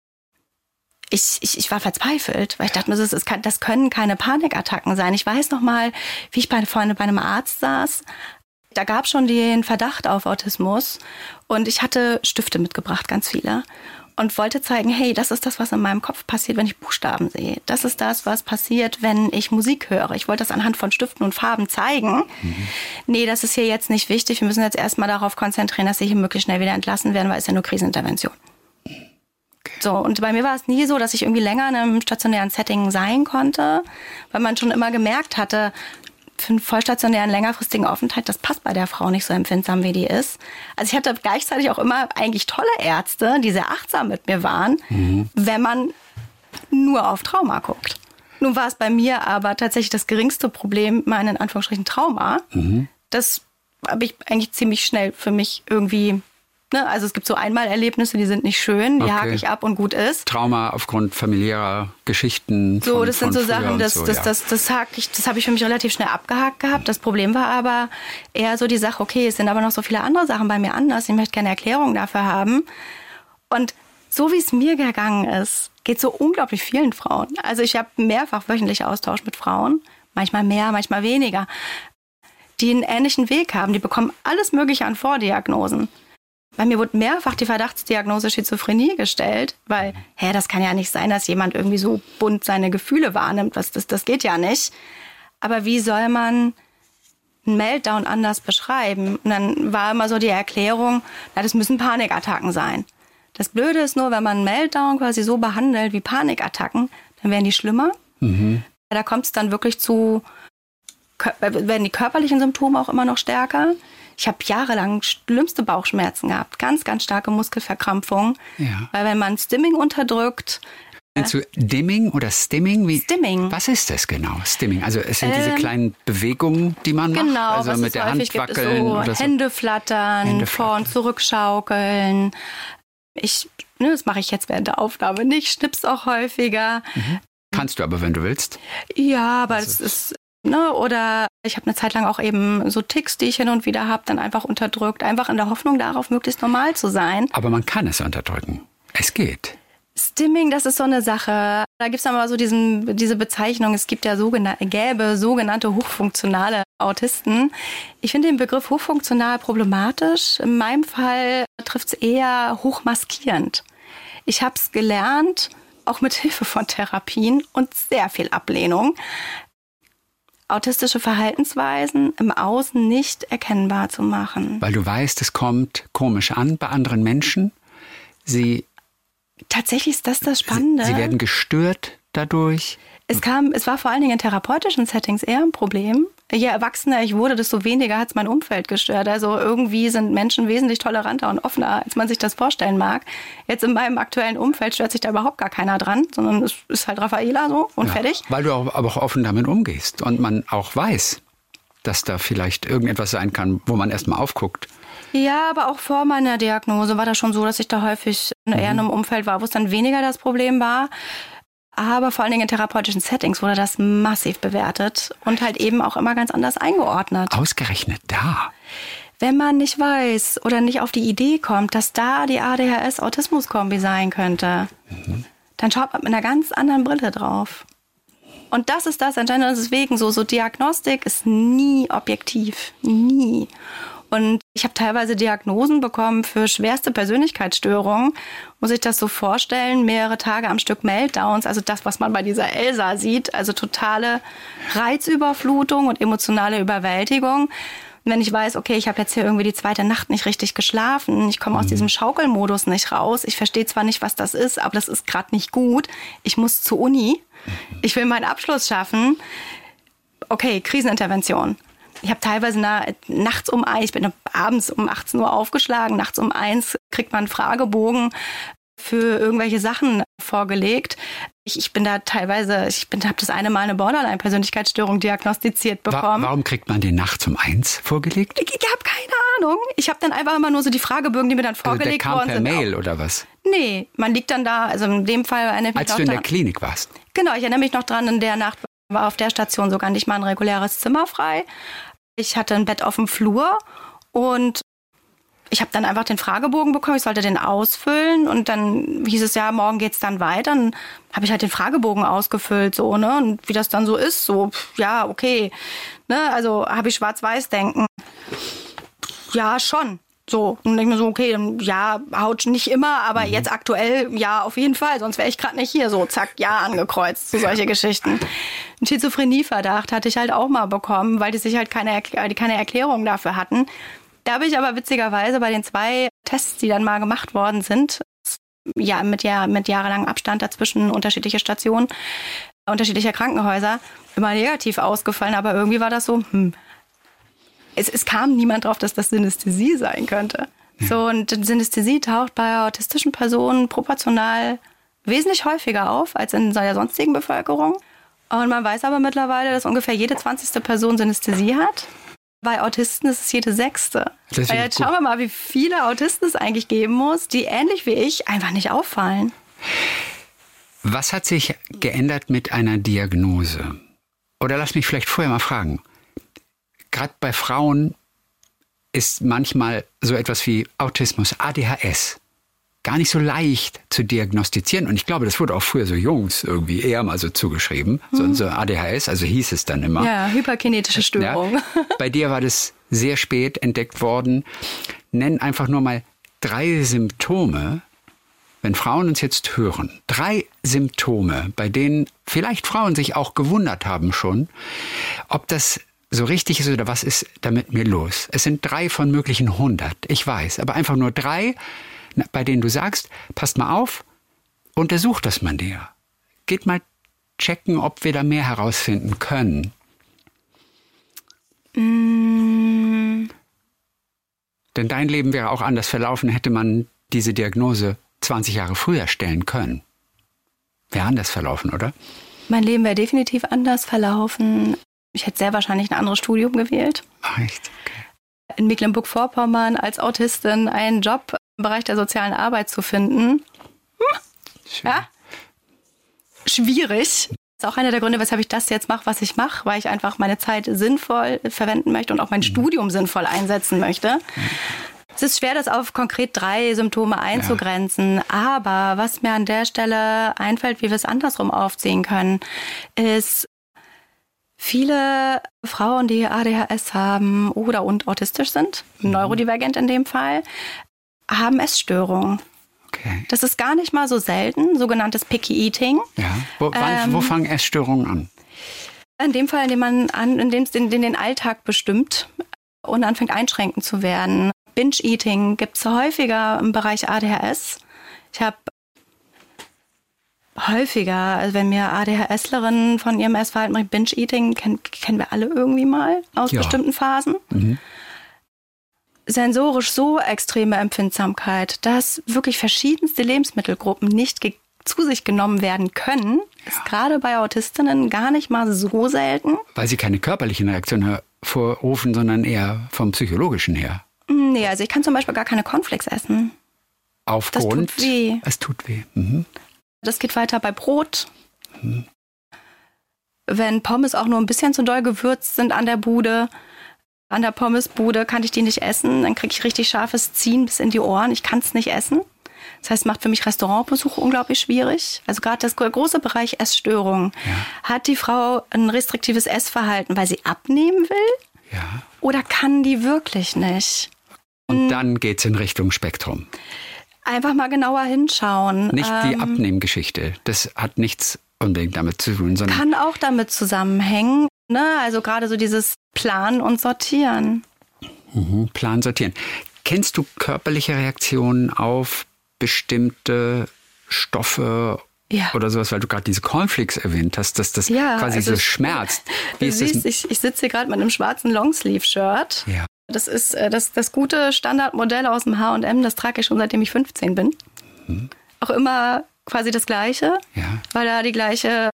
S3: Ich, ich, ich war verzweifelt, weil ich dachte mir, das, kann, das können keine Panikattacken sein. Ich weiß noch mal, wie ich bei, vorhin bei einem Arzt saß. Da gab es schon den Verdacht auf Autismus. Und ich hatte Stifte mitgebracht, ganz viele. Und wollte zeigen, hey, das ist das, was in meinem Kopf passiert, wenn ich Buchstaben sehe. Das ist das, was passiert, wenn ich Musik höre. Ich wollte das anhand von Stiften und Farben zeigen. Mhm. Nee, das ist hier jetzt nicht wichtig. Wir müssen jetzt erstmal darauf konzentrieren, dass sie hier möglichst schnell wieder entlassen werden, weil es ja nur Krisenintervention. Okay. So, und bei mir war es nie so, dass ich irgendwie länger in einem stationären Setting sein konnte, weil man schon immer gemerkt hatte, für einen vollstationären, längerfristigen Aufenthalt, das passt bei der Frau nicht so empfindsam, wie die ist. Also ich hatte gleichzeitig auch immer eigentlich tolle Ärzte, die sehr achtsam mit mir waren, mhm. wenn man nur auf Trauma guckt. Nun war es bei mir aber tatsächlich das geringste Problem, mein in Anführungsstrichen Trauma. Mhm. Das habe ich eigentlich ziemlich schnell für mich irgendwie... Ne, also es gibt so Einmalerlebnisse, die sind nicht schön, die okay. hake ich ab und gut ist.
S2: Trauma aufgrund familiärer Geschichten.
S3: So,
S2: von,
S3: das sind so Sachen, das,
S2: so,
S3: das,
S2: ja.
S3: das, das, das, ich, das habe ich für mich relativ schnell abgehakt gehabt. Das Problem war aber eher so die Sache, okay, es sind aber noch so viele andere Sachen bei mir anders. Ich möchte gerne Erklärung dafür haben. Und so wie es mir gegangen ist, geht so unglaublich vielen Frauen. Also ich habe mehrfach wöchentlich Austausch mit Frauen, manchmal mehr, manchmal weniger, die einen ähnlichen Weg haben. Die bekommen alles Mögliche an Vordiagnosen. Bei mir wurde mehrfach die Verdachtsdiagnose Schizophrenie gestellt, weil, hä, das kann ja nicht sein, dass jemand irgendwie so bunt seine Gefühle wahrnimmt. Das, das, das geht ja nicht. Aber wie soll man einen Meltdown anders beschreiben? Und dann war immer so die Erklärung, na, das müssen Panikattacken sein. Das Blöde ist nur, wenn man einen Meltdown quasi so behandelt wie Panikattacken, dann werden die schlimmer. Mhm. Da kommt es dann wirklich zu, werden die körperlichen Symptome auch immer noch stärker. Ich habe jahrelang schlimmste Bauchschmerzen gehabt, ganz, ganz starke Muskelverkrampfung. Ja. Weil wenn man Stimming unterdrückt...
S2: Meinst du Dimming oder Stimming? Wie,
S3: Stimming.
S2: Was ist das genau, Stimming? Also es sind ähm, diese kleinen Bewegungen, die man
S3: genau,
S2: macht? Also
S3: was
S2: mit
S3: es
S2: der
S3: häufig
S2: Hand
S3: gibt,
S2: wackeln
S3: ist so
S2: oder so?
S3: Hände flattern,
S2: Hände
S3: vor- und
S2: flattern.
S3: zurückschaukeln. Ich, ne, das mache ich jetzt während der Aufnahme nicht, schnips auch häufiger.
S2: Mhm. Kannst du aber, wenn du willst.
S3: Ja, aber
S2: also.
S3: es ist... Ne, oder ich habe eine Zeit lang auch eben so Tics, die ich hin und wieder habe, dann einfach unterdrückt, einfach in der Hoffnung darauf, möglichst normal zu sein.
S2: Aber man kann es unterdrücken. Es geht.
S3: Stimming, das ist so eine Sache. Da gibt es aber so diesen, diese Bezeichnung, es gibt ja sogenannte, gäbe sogenannte hochfunktionale Autisten. Ich finde den Begriff hochfunktional problematisch. In meinem Fall trifft es eher hochmaskierend. Ich habe es gelernt, auch mit Hilfe von Therapien und sehr viel Ablehnung, autistische Verhaltensweisen im Außen nicht erkennbar zu machen.
S2: Weil du weißt, es kommt komisch an bei anderen Menschen. Sie
S3: Tatsächlich ist das das Spannende.
S2: Sie, sie werden gestört dadurch?
S3: Es kam, es war vor allen Dingen in therapeutischen Settings eher ein Problem. Je erwachsener ich wurde, desto weniger hat es mein Umfeld gestört. Also irgendwie sind Menschen wesentlich toleranter und offener, als man sich das vorstellen mag. Jetzt in meinem aktuellen Umfeld stört sich da überhaupt gar keiner dran, sondern es ist halt Raffaela so und ja, fertig.
S2: Weil du auch, aber auch offen damit umgehst und man auch weiß, dass da vielleicht irgendetwas sein kann, wo man erstmal aufguckt.
S3: Ja, aber auch vor meiner Diagnose war das schon so, dass ich da häufig eher in einem Umfeld war, wo es dann weniger das Problem war. Aber vor allen Dingen in therapeutischen Settings wurde das massiv bewertet und halt eben auch immer ganz anders eingeordnet.
S2: Ausgerechnet da.
S3: Wenn man nicht weiß oder nicht auf die Idee kommt, dass da die A D H S-Autismus-Kombi sein könnte, mhm. dann schaut man mit einer ganz anderen Brille drauf. Und das ist das Entscheidende. Deswegen so, so Diagnostik ist nie objektiv. Nie. Und ich habe teilweise Diagnosen bekommen für schwerste Persönlichkeitsstörungen. Muss ich das so vorstellen, mehrere Tage am Stück Meltdowns, also das, was man bei dieser Elsa sieht, also totale Reizüberflutung und emotionale Überwältigung. Und wenn ich weiß, okay, ich habe jetzt hier irgendwie die zweite Nacht nicht richtig geschlafen, ich komme aus diesem Schaukelmodus nicht raus, ich verstehe zwar nicht, was das ist, aber das ist gerade nicht gut, ich muss zur Uni, ich will meinen Abschluss schaffen, okay, Krisenintervention. Ich habe teilweise na, nachts um eins, ich bin abends um achtzehn Uhr aufgeschlagen, nachts um eins kriegt man einen Fragebogen für irgendwelche Sachen vorgelegt. Ich, ich bin da teilweise, ich habe das eine Mal eine Borderline-Persönlichkeitsstörung diagnostiziert bekommen.
S2: Warum kriegt man den nachts um eins vorgelegt?
S3: Ich, ich habe keine Ahnung. Ich habe dann einfach immer nur so die Fragebögen, die mir dann vorgelegt
S2: also
S3: worden sind.
S2: Der kam per Mail oder was?
S3: Nee, man liegt dann da, also in dem Fall... Erinnere ich mich
S2: Als
S3: noch
S2: du in
S3: dran.
S2: Der Klinik warst?
S3: Genau, ich erinnere mich noch dran, in der Nacht war auf der Station sogar nicht mal ein reguläres Zimmer frei. Ich hatte ein Bett auf dem Flur und ich habe dann einfach den Fragebogen bekommen, ich sollte den ausfüllen und dann hieß es ja, morgen geht's dann weiter. Dann habe ich halt den Fragebogen ausgefüllt, so, ne? Und wie das dann so ist, so, ja, okay. Ne? Also habe ich Schwarz-Weiß-Denken. Ja, schon. So, und denke mir so, okay, ja, haut nicht immer, aber mhm. jetzt aktuell, ja, auf jeden Fall, sonst wäre ich gerade nicht hier. So, zack, ja, angekreuzt, so solche Geschichten. Ein Schizophrenie-Verdacht hatte ich halt auch mal bekommen, weil die sich halt keine, Erklär- die keine Erklärung dafür hatten. Da habe ich aber witzigerweise bei den zwei Tests, die dann mal gemacht worden sind, ja, mit, Jahr, mit jahrelangem Abstand dazwischen, unterschiedliche Stationen, unterschiedliche Krankenhäuser, immer negativ ausgefallen, aber irgendwie war das so, hm, Es, es kam niemand drauf, dass das Synästhesie sein könnte. Ja. So, und Synästhesie taucht bei autistischen Personen proportional wesentlich häufiger auf als in der sonstigen Bevölkerung. Und man weiß aber mittlerweile, dass ungefähr jede zwanzigste Person Synästhesie hat. Bei Autisten ist es jede sechste. Jetzt schauen wir mal, wie viele Autisten es eigentlich geben muss, die ähnlich wie ich einfach nicht auffallen.
S2: Was hat sich geändert mit einer Diagnose? Oder lass mich vielleicht vorher mal fragen. Gerade bei Frauen ist manchmal so etwas wie Autismus, A D H S, gar nicht so leicht zu diagnostizieren. Und ich glaube, das wurde auch früher so Jungs irgendwie eher mal so zugeschrieben. Hm. So, so A D H S, also hieß es dann immer.
S3: Ja, hyperkinetische Störung.
S2: Ja. Bei dir war das sehr spät entdeckt worden. Nenn einfach nur mal drei Symptome, wenn Frauen uns jetzt hören. Drei Symptome, bei denen vielleicht Frauen sich auch gewundert haben schon, ob das so richtig ist oder was ist da mit mir los. Es sind drei von möglichen hundert, ich weiß, aber einfach nur drei, bei denen du sagst, passt mal auf, untersucht das mal näher. Geht mal checken, ob wir da mehr herausfinden können.
S3: Mm.
S2: Denn dein Leben wäre auch anders verlaufen, hätte man diese Diagnose zwanzig Jahre früher stellen können. Wäre anders verlaufen, oder?
S3: Mein Leben wäre definitiv anders verlaufen. Ich hätte sehr wahrscheinlich ein anderes Studium gewählt.
S2: Ach, echt? Okay.
S3: In Mecklenburg-Vorpommern als Autistin einen Job im Bereich der sozialen Arbeit zu finden. Hm. Ja? Schwierig. Das ist auch einer der Gründe, weshalb ich das jetzt mache, was ich mache, weil ich einfach meine Zeit sinnvoll verwenden möchte und auch mein mhm. Studium sinnvoll einsetzen möchte. Mhm. Es ist schwer, das auf konkret drei Symptome einzugrenzen. Ja. Aber was mir an der Stelle einfällt, wie wir es andersrum aufziehen können, ist, viele Frauen, die A D H S haben oder und autistisch sind, mhm. neurodivergent in dem Fall, haben Essstörungen.
S2: Okay.
S3: Das ist gar nicht mal so selten, sogenanntes Picky Eating.
S2: Ja. Wo, wann, ähm, wo fangen Essstörungen an?
S3: In dem Fall, in dem man an, in dem es den, den, den Alltag bestimmt und anfängt einschränkend zu werden. Binge Eating gibt es häufiger im Bereich A D H S. Ich habe häufiger. Also wenn mir ADHSlerinnen von ihrem Essverhalten bringen, Binge-Eating, kennen, kennen wir alle irgendwie mal aus ja. bestimmten Phasen. Mhm. Sensorisch so extreme Empfindsamkeit, dass wirklich verschiedenste Lebensmittelgruppen nicht ge- zu sich genommen werden können, ja. ist gerade bei Autistinnen gar nicht mal so selten.
S2: Weil sie keine körperlichen Reaktionen hervorrufen, sondern eher vom psychologischen her.
S3: Nee, also ich kann zum Beispiel gar keine Cornflakes essen.
S2: Aufgrund?
S3: Das tut weh.
S2: Es tut weh. Mhm.
S3: Das geht weiter bei Brot. Mhm. Wenn Pommes auch nur ein bisschen zu doll gewürzt sind an der Bude, an der Pommesbude, kann ich die nicht essen. Dann kriege ich richtig scharfes Ziehen bis in die Ohren. Ich kann es nicht essen. Das heißt, macht für mich Restaurantbesuche unglaublich schwierig. Also gerade das große Bereich Essstörungen. Ja. Hat die Frau ein restriktives Essverhalten, weil sie abnehmen will?
S2: Ja.
S3: Oder kann die wirklich nicht?
S2: Und dann geht's in Richtung Spektrum.
S3: Einfach mal genauer hinschauen.
S2: Nicht die
S3: ähm,
S2: Abnehmgeschichte. Das hat nichts unbedingt damit zu tun. Sondern
S3: kann auch damit zusammenhängen. Ne? Also gerade so dieses Planen und Sortieren.
S2: Mhm, Planen, Sortieren. Kennst du körperliche Reaktionen auf bestimmte Stoffe ja. oder sowas, weil du gerade diese Cornflakes erwähnt hast, dass das
S3: ja,
S2: quasi
S3: also
S2: so schmerzt. Wie
S3: du
S2: ist
S3: siehst,
S2: das?
S3: ich, ich sitze hier gerade mit einem schwarzen Longsleeve-Shirt.
S2: Ja.
S3: Das ist äh, das, das gute Standardmodell aus dem H und M, das trage ich schon seitdem ich fünfzehn bin. Mhm. Auch immer quasi das Gleiche,
S2: ja.
S3: weil da die gleiche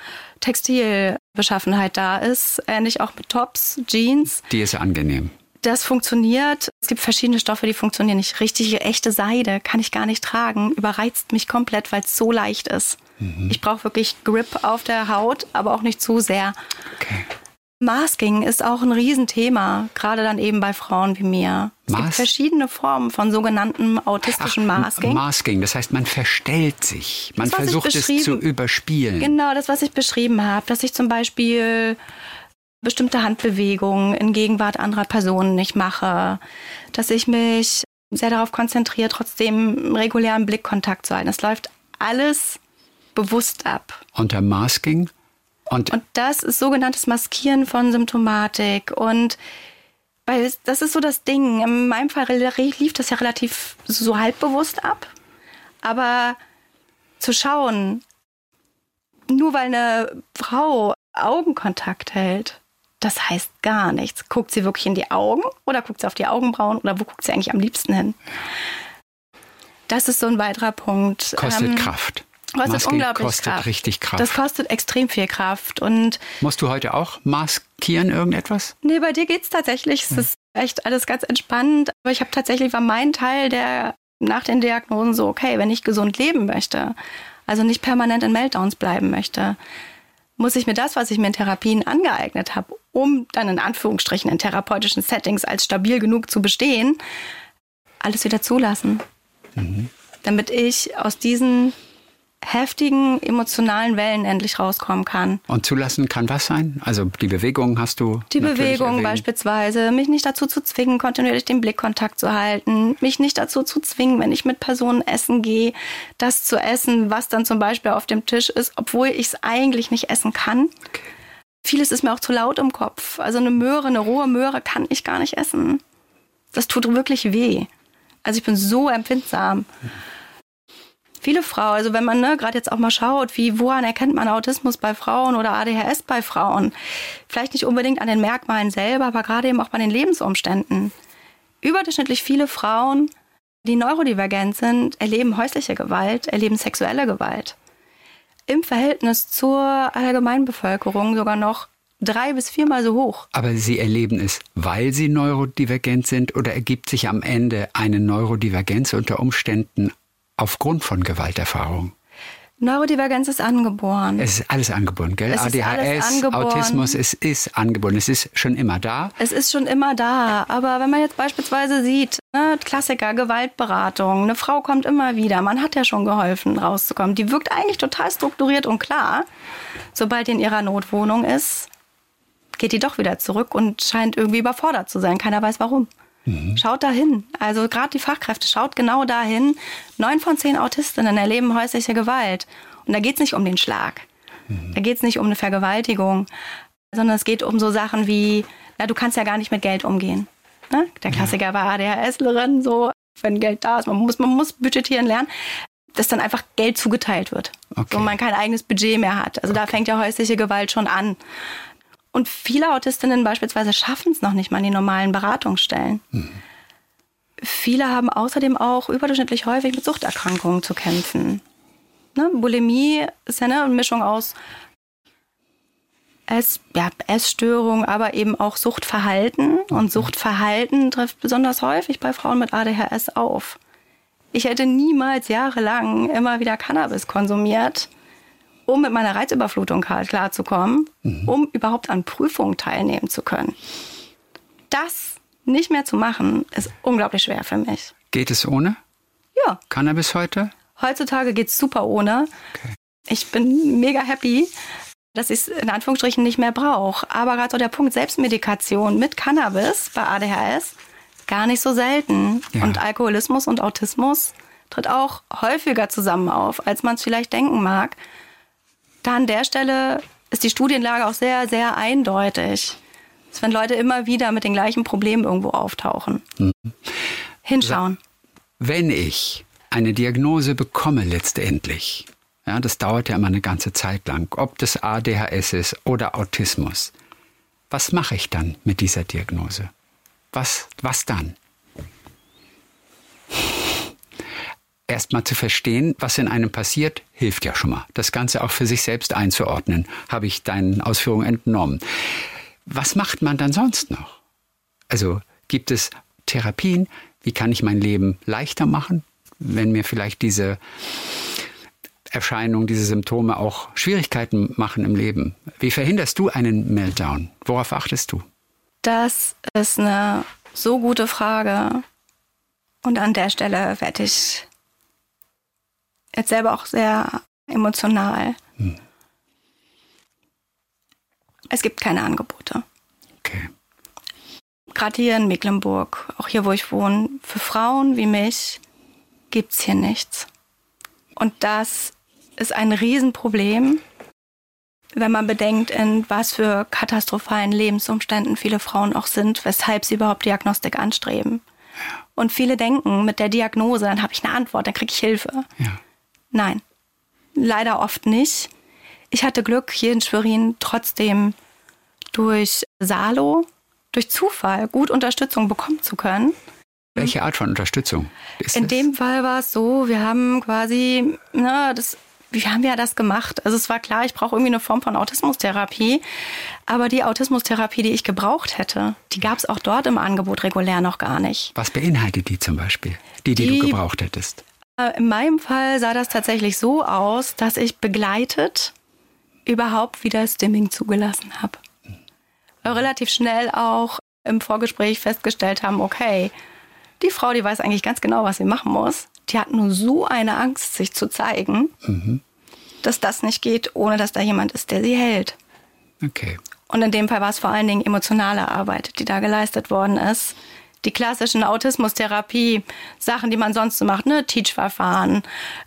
S3: Textilbeschaffenheit da ist. Ähnlich auch mit Tops, Jeans.
S2: Die ist angenehm.
S3: Das funktioniert. Es gibt verschiedene Stoffe, die funktionieren nicht. Richtige, echte Seide kann ich gar nicht tragen. Überreizt mich komplett, weil es so leicht ist. Mhm. Ich brauche wirklich Grip auf der Haut, aber auch nicht zu sehr.
S2: Okay.
S3: Masking ist auch ein Riesenthema, gerade dann eben bei Frauen wie mir. Es
S2: Mas-
S3: gibt verschiedene Formen von sogenanntem autistischen
S2: Ach,
S3: Masking.
S2: Masking, das heißt, man verstellt sich. Man
S3: das,
S2: versucht es zu überspielen.
S3: Genau, das, was ich beschrieben habe. Dass ich zum Beispiel bestimmte Handbewegungen in Gegenwart anderer Personen nicht mache. Dass ich mich sehr darauf konzentriere, trotzdem einen regulären Blickkontakt zu halten. Das läuft alles bewusst ab.
S2: Unter Masking? Und,
S3: und das ist sogenanntes Maskieren von Symptomatik. Und weil das ist so das Ding. In meinem Fall lief das ja relativ so halbbewusst ab. Aber zu schauen, nur weil eine Frau Augenkontakt hält, das heißt gar nichts. Guckt sie wirklich in die Augen oder guckt sie auf die Augenbrauen oder wo guckt sie eigentlich am liebsten hin? Das ist so ein weiterer Punkt.
S2: Kostet ähm, Kraft.
S3: Kostet
S2: Masking
S3: unglaublich
S2: kostet
S3: Kraft.
S2: richtig Kraft.
S3: Das kostet extrem viel Kraft. Und
S2: musst du heute auch maskieren irgendetwas?
S3: Nee, bei dir geht's tatsächlich. Es hm. ist echt alles ganz entspannt. Aber ich habe tatsächlich, war mein Teil, der nach den Diagnosen so, okay, wenn ich gesund leben möchte, also nicht permanent in Meltdowns bleiben möchte, muss ich mir das, was ich mir in Therapien angeeignet habe, um dann in Anführungsstrichen in therapeutischen Settings als stabil genug zu bestehen, alles wieder zulassen. Mhm. Damit ich aus diesen heftigen emotionalen Wellen endlich rauskommen kann.
S2: Und zulassen kann was sein? Also die Bewegung hast du
S3: Die Bewegung erwähnt. Beispielsweise, mich nicht dazu zu zwingen, kontinuierlich den Blickkontakt zu halten, mich nicht dazu zu zwingen, wenn ich mit Personen essen gehe, das zu essen, was dann zum Beispiel auf dem Tisch ist, obwohl ich es eigentlich nicht essen kann. Okay. Vieles ist mir auch zu laut im Kopf. Also eine Möhre, eine rohe Möhre kann ich gar nicht essen. Das tut wirklich weh. Also ich bin so empfindsam. Mhm. Viele Frauen, also wenn man ne, gerade jetzt auch mal schaut, wie woran erkennt man Autismus bei Frauen oder A D H S bei Frauen? Vielleicht nicht unbedingt an den Merkmalen selber, aber gerade eben auch bei den Lebensumständen. Überdurchschnittlich viele Frauen, die neurodivergent sind, erleben häusliche Gewalt, erleben sexuelle Gewalt. Im Verhältnis zur Allgemeinbevölkerung sogar noch drei- bis viermal so hoch.
S2: Aber sie erleben es, weil sie neurodivergent sind, oder ergibt sich am Ende eine Neurodivergenz unter Umständen aufgrund von Gewalterfahrung?
S3: Neurodivergenz ist angeboren.
S2: Es ist alles angeboren, gell?
S3: Es
S2: A D H S,
S3: angeboren.
S2: Autismus, es ist angeboren. Es ist schon immer da.
S3: Es ist schon immer da. Aber wenn man jetzt beispielsweise sieht, ne, Klassiker, Gewaltberatung, eine Frau kommt immer wieder, man hat ja schon geholfen, rauszukommen. Die wirkt eigentlich total strukturiert und klar. Sobald die in ihrer Notwohnung ist, geht die doch wieder zurück und scheint irgendwie überfordert zu sein. Keiner weiß warum. Mhm. Schaut dahin. Also gerade die Fachkräfte, schaut genau dahin. Neun von zehn Autistinnen erleben häusliche Gewalt. Und da geht es nicht um den Schlag. Mhm. Da geht es nicht um eine Vergewaltigung. Sondern es geht um so Sachen wie, na, du kannst ja gar nicht mit Geld umgehen. Ne? Der Klassiker ja. bei ADHSlerinnen, so, wenn Geld da ist, man muss, man muss budgetieren lernen. dass dann einfach Geld zugeteilt wird.
S2: Okay.
S3: Und man kein eigenes Budget mehr hat. Also okay. Da fängt ja häusliche Gewalt schon an. Und viele Autistinnen beispielsweise schaffen es noch nicht mal in die normalen Beratungsstellen. Mhm. Viele haben außerdem auch überdurchschnittlich häufig mit Suchterkrankungen zu kämpfen. Ne? Bulimie ist ja eine Mischung aus Ess, ja, Essstörung, aber eben auch Suchtverhalten. Und Suchtverhalten trifft besonders häufig bei Frauen mit A D H S auf. Ich hätte niemals jahrelang immer wieder Cannabis konsumiert, um mit meiner Reizüberflutung klarzukommen, mhm. um überhaupt an Prüfungen teilnehmen zu können. Das nicht mehr zu machen, ist unglaublich schwer für mich.
S2: Geht es ohne?
S3: Ja.
S2: Cannabis heute?
S3: Heutzutage geht es super ohne.
S2: Okay.
S3: Ich bin mega happy, dass ich es in Anführungsstrichen nicht mehr brauche. Aber gerade so der Punkt Selbstmedikation mit Cannabis bei A D H S, gar nicht so selten. Ja. Und Alkoholismus und Autismus tritt auch häufiger zusammen auf, als man es vielleicht denken mag. Da an der Stelle ist die Studienlage auch sehr, sehr eindeutig. Dass wenn Leute immer wieder mit den gleichen Problemen irgendwo auftauchen. Mhm. Hinschauen.
S2: Wenn ich eine Diagnose bekomme letztendlich, ja, das dauert ja immer eine ganze Zeit lang, ob das A D H S ist oder Autismus, was mache ich dann mit dieser Diagnose? Was, was dann? Erstmal zu verstehen, was in einem passiert, hilft ja schon mal. Das Ganze auch für sich selbst einzuordnen, habe ich deinen Ausführungen entnommen. Was macht man dann sonst noch? Also gibt es Therapien? Wie kann ich mein Leben leichter machen, wenn mir vielleicht diese Erscheinungen, diese Symptome auch Schwierigkeiten machen im Leben? Wie verhinderst du einen Meltdown? Worauf achtest du?
S3: Das ist eine so gute Frage. Und an der Stelle werde ich jetzt selber auch sehr emotional. Hm. Es gibt keine Angebote.
S2: Okay.
S3: Gerade hier in Mecklenburg, auch hier, wo ich wohne, für Frauen wie mich gibt es hier nichts. Und das ist ein Riesenproblem, wenn man bedenkt, in was für katastrophalen Lebensumständen viele Frauen auch sind, weshalb sie überhaupt Diagnostik anstreben.
S2: Ja.
S3: Und viele denken, mit der Diagnose, dann habe ich eine Antwort, dann kriege ich Hilfe.
S2: Ja.
S3: Nein, leider oft nicht. Ich hatte Glück, hier in Schwerin trotzdem durch Salo, durch Zufall gut Unterstützung bekommen zu können.
S2: Welche Art von Unterstützung ist
S3: In
S2: das?
S3: dem Fall war es so, wir haben quasi, na, das, wie haben wir das gemacht? Also es war klar, ich brauche irgendwie eine Form von Autismustherapie, aber die Autismustherapie, die ich gebraucht hätte, die gab es auch dort im Angebot regulär noch gar nicht.
S2: Was beinhaltet die zum Beispiel, die, die, die du gebraucht hättest?
S3: Äh, in meinem Fall sah das tatsächlich so aus, dass ich begleitet überhaupt wieder Stimming zugelassen habe. Relativ schnell auch im Vorgespräch festgestellt haben, okay, die Frau, die weiß eigentlich ganz genau, was sie machen muss. Die hat nur so eine Angst, sich zu zeigen, mhm. dass das nicht geht, ohne dass da jemand ist, der sie hält.
S2: Okay.
S3: Und in dem Fall war es vor allen Dingen emotionale Arbeit, die da geleistet worden ist. Die klassischen Autismustherapie, Sachen, die man sonst so macht, ne, Teach-Verfahren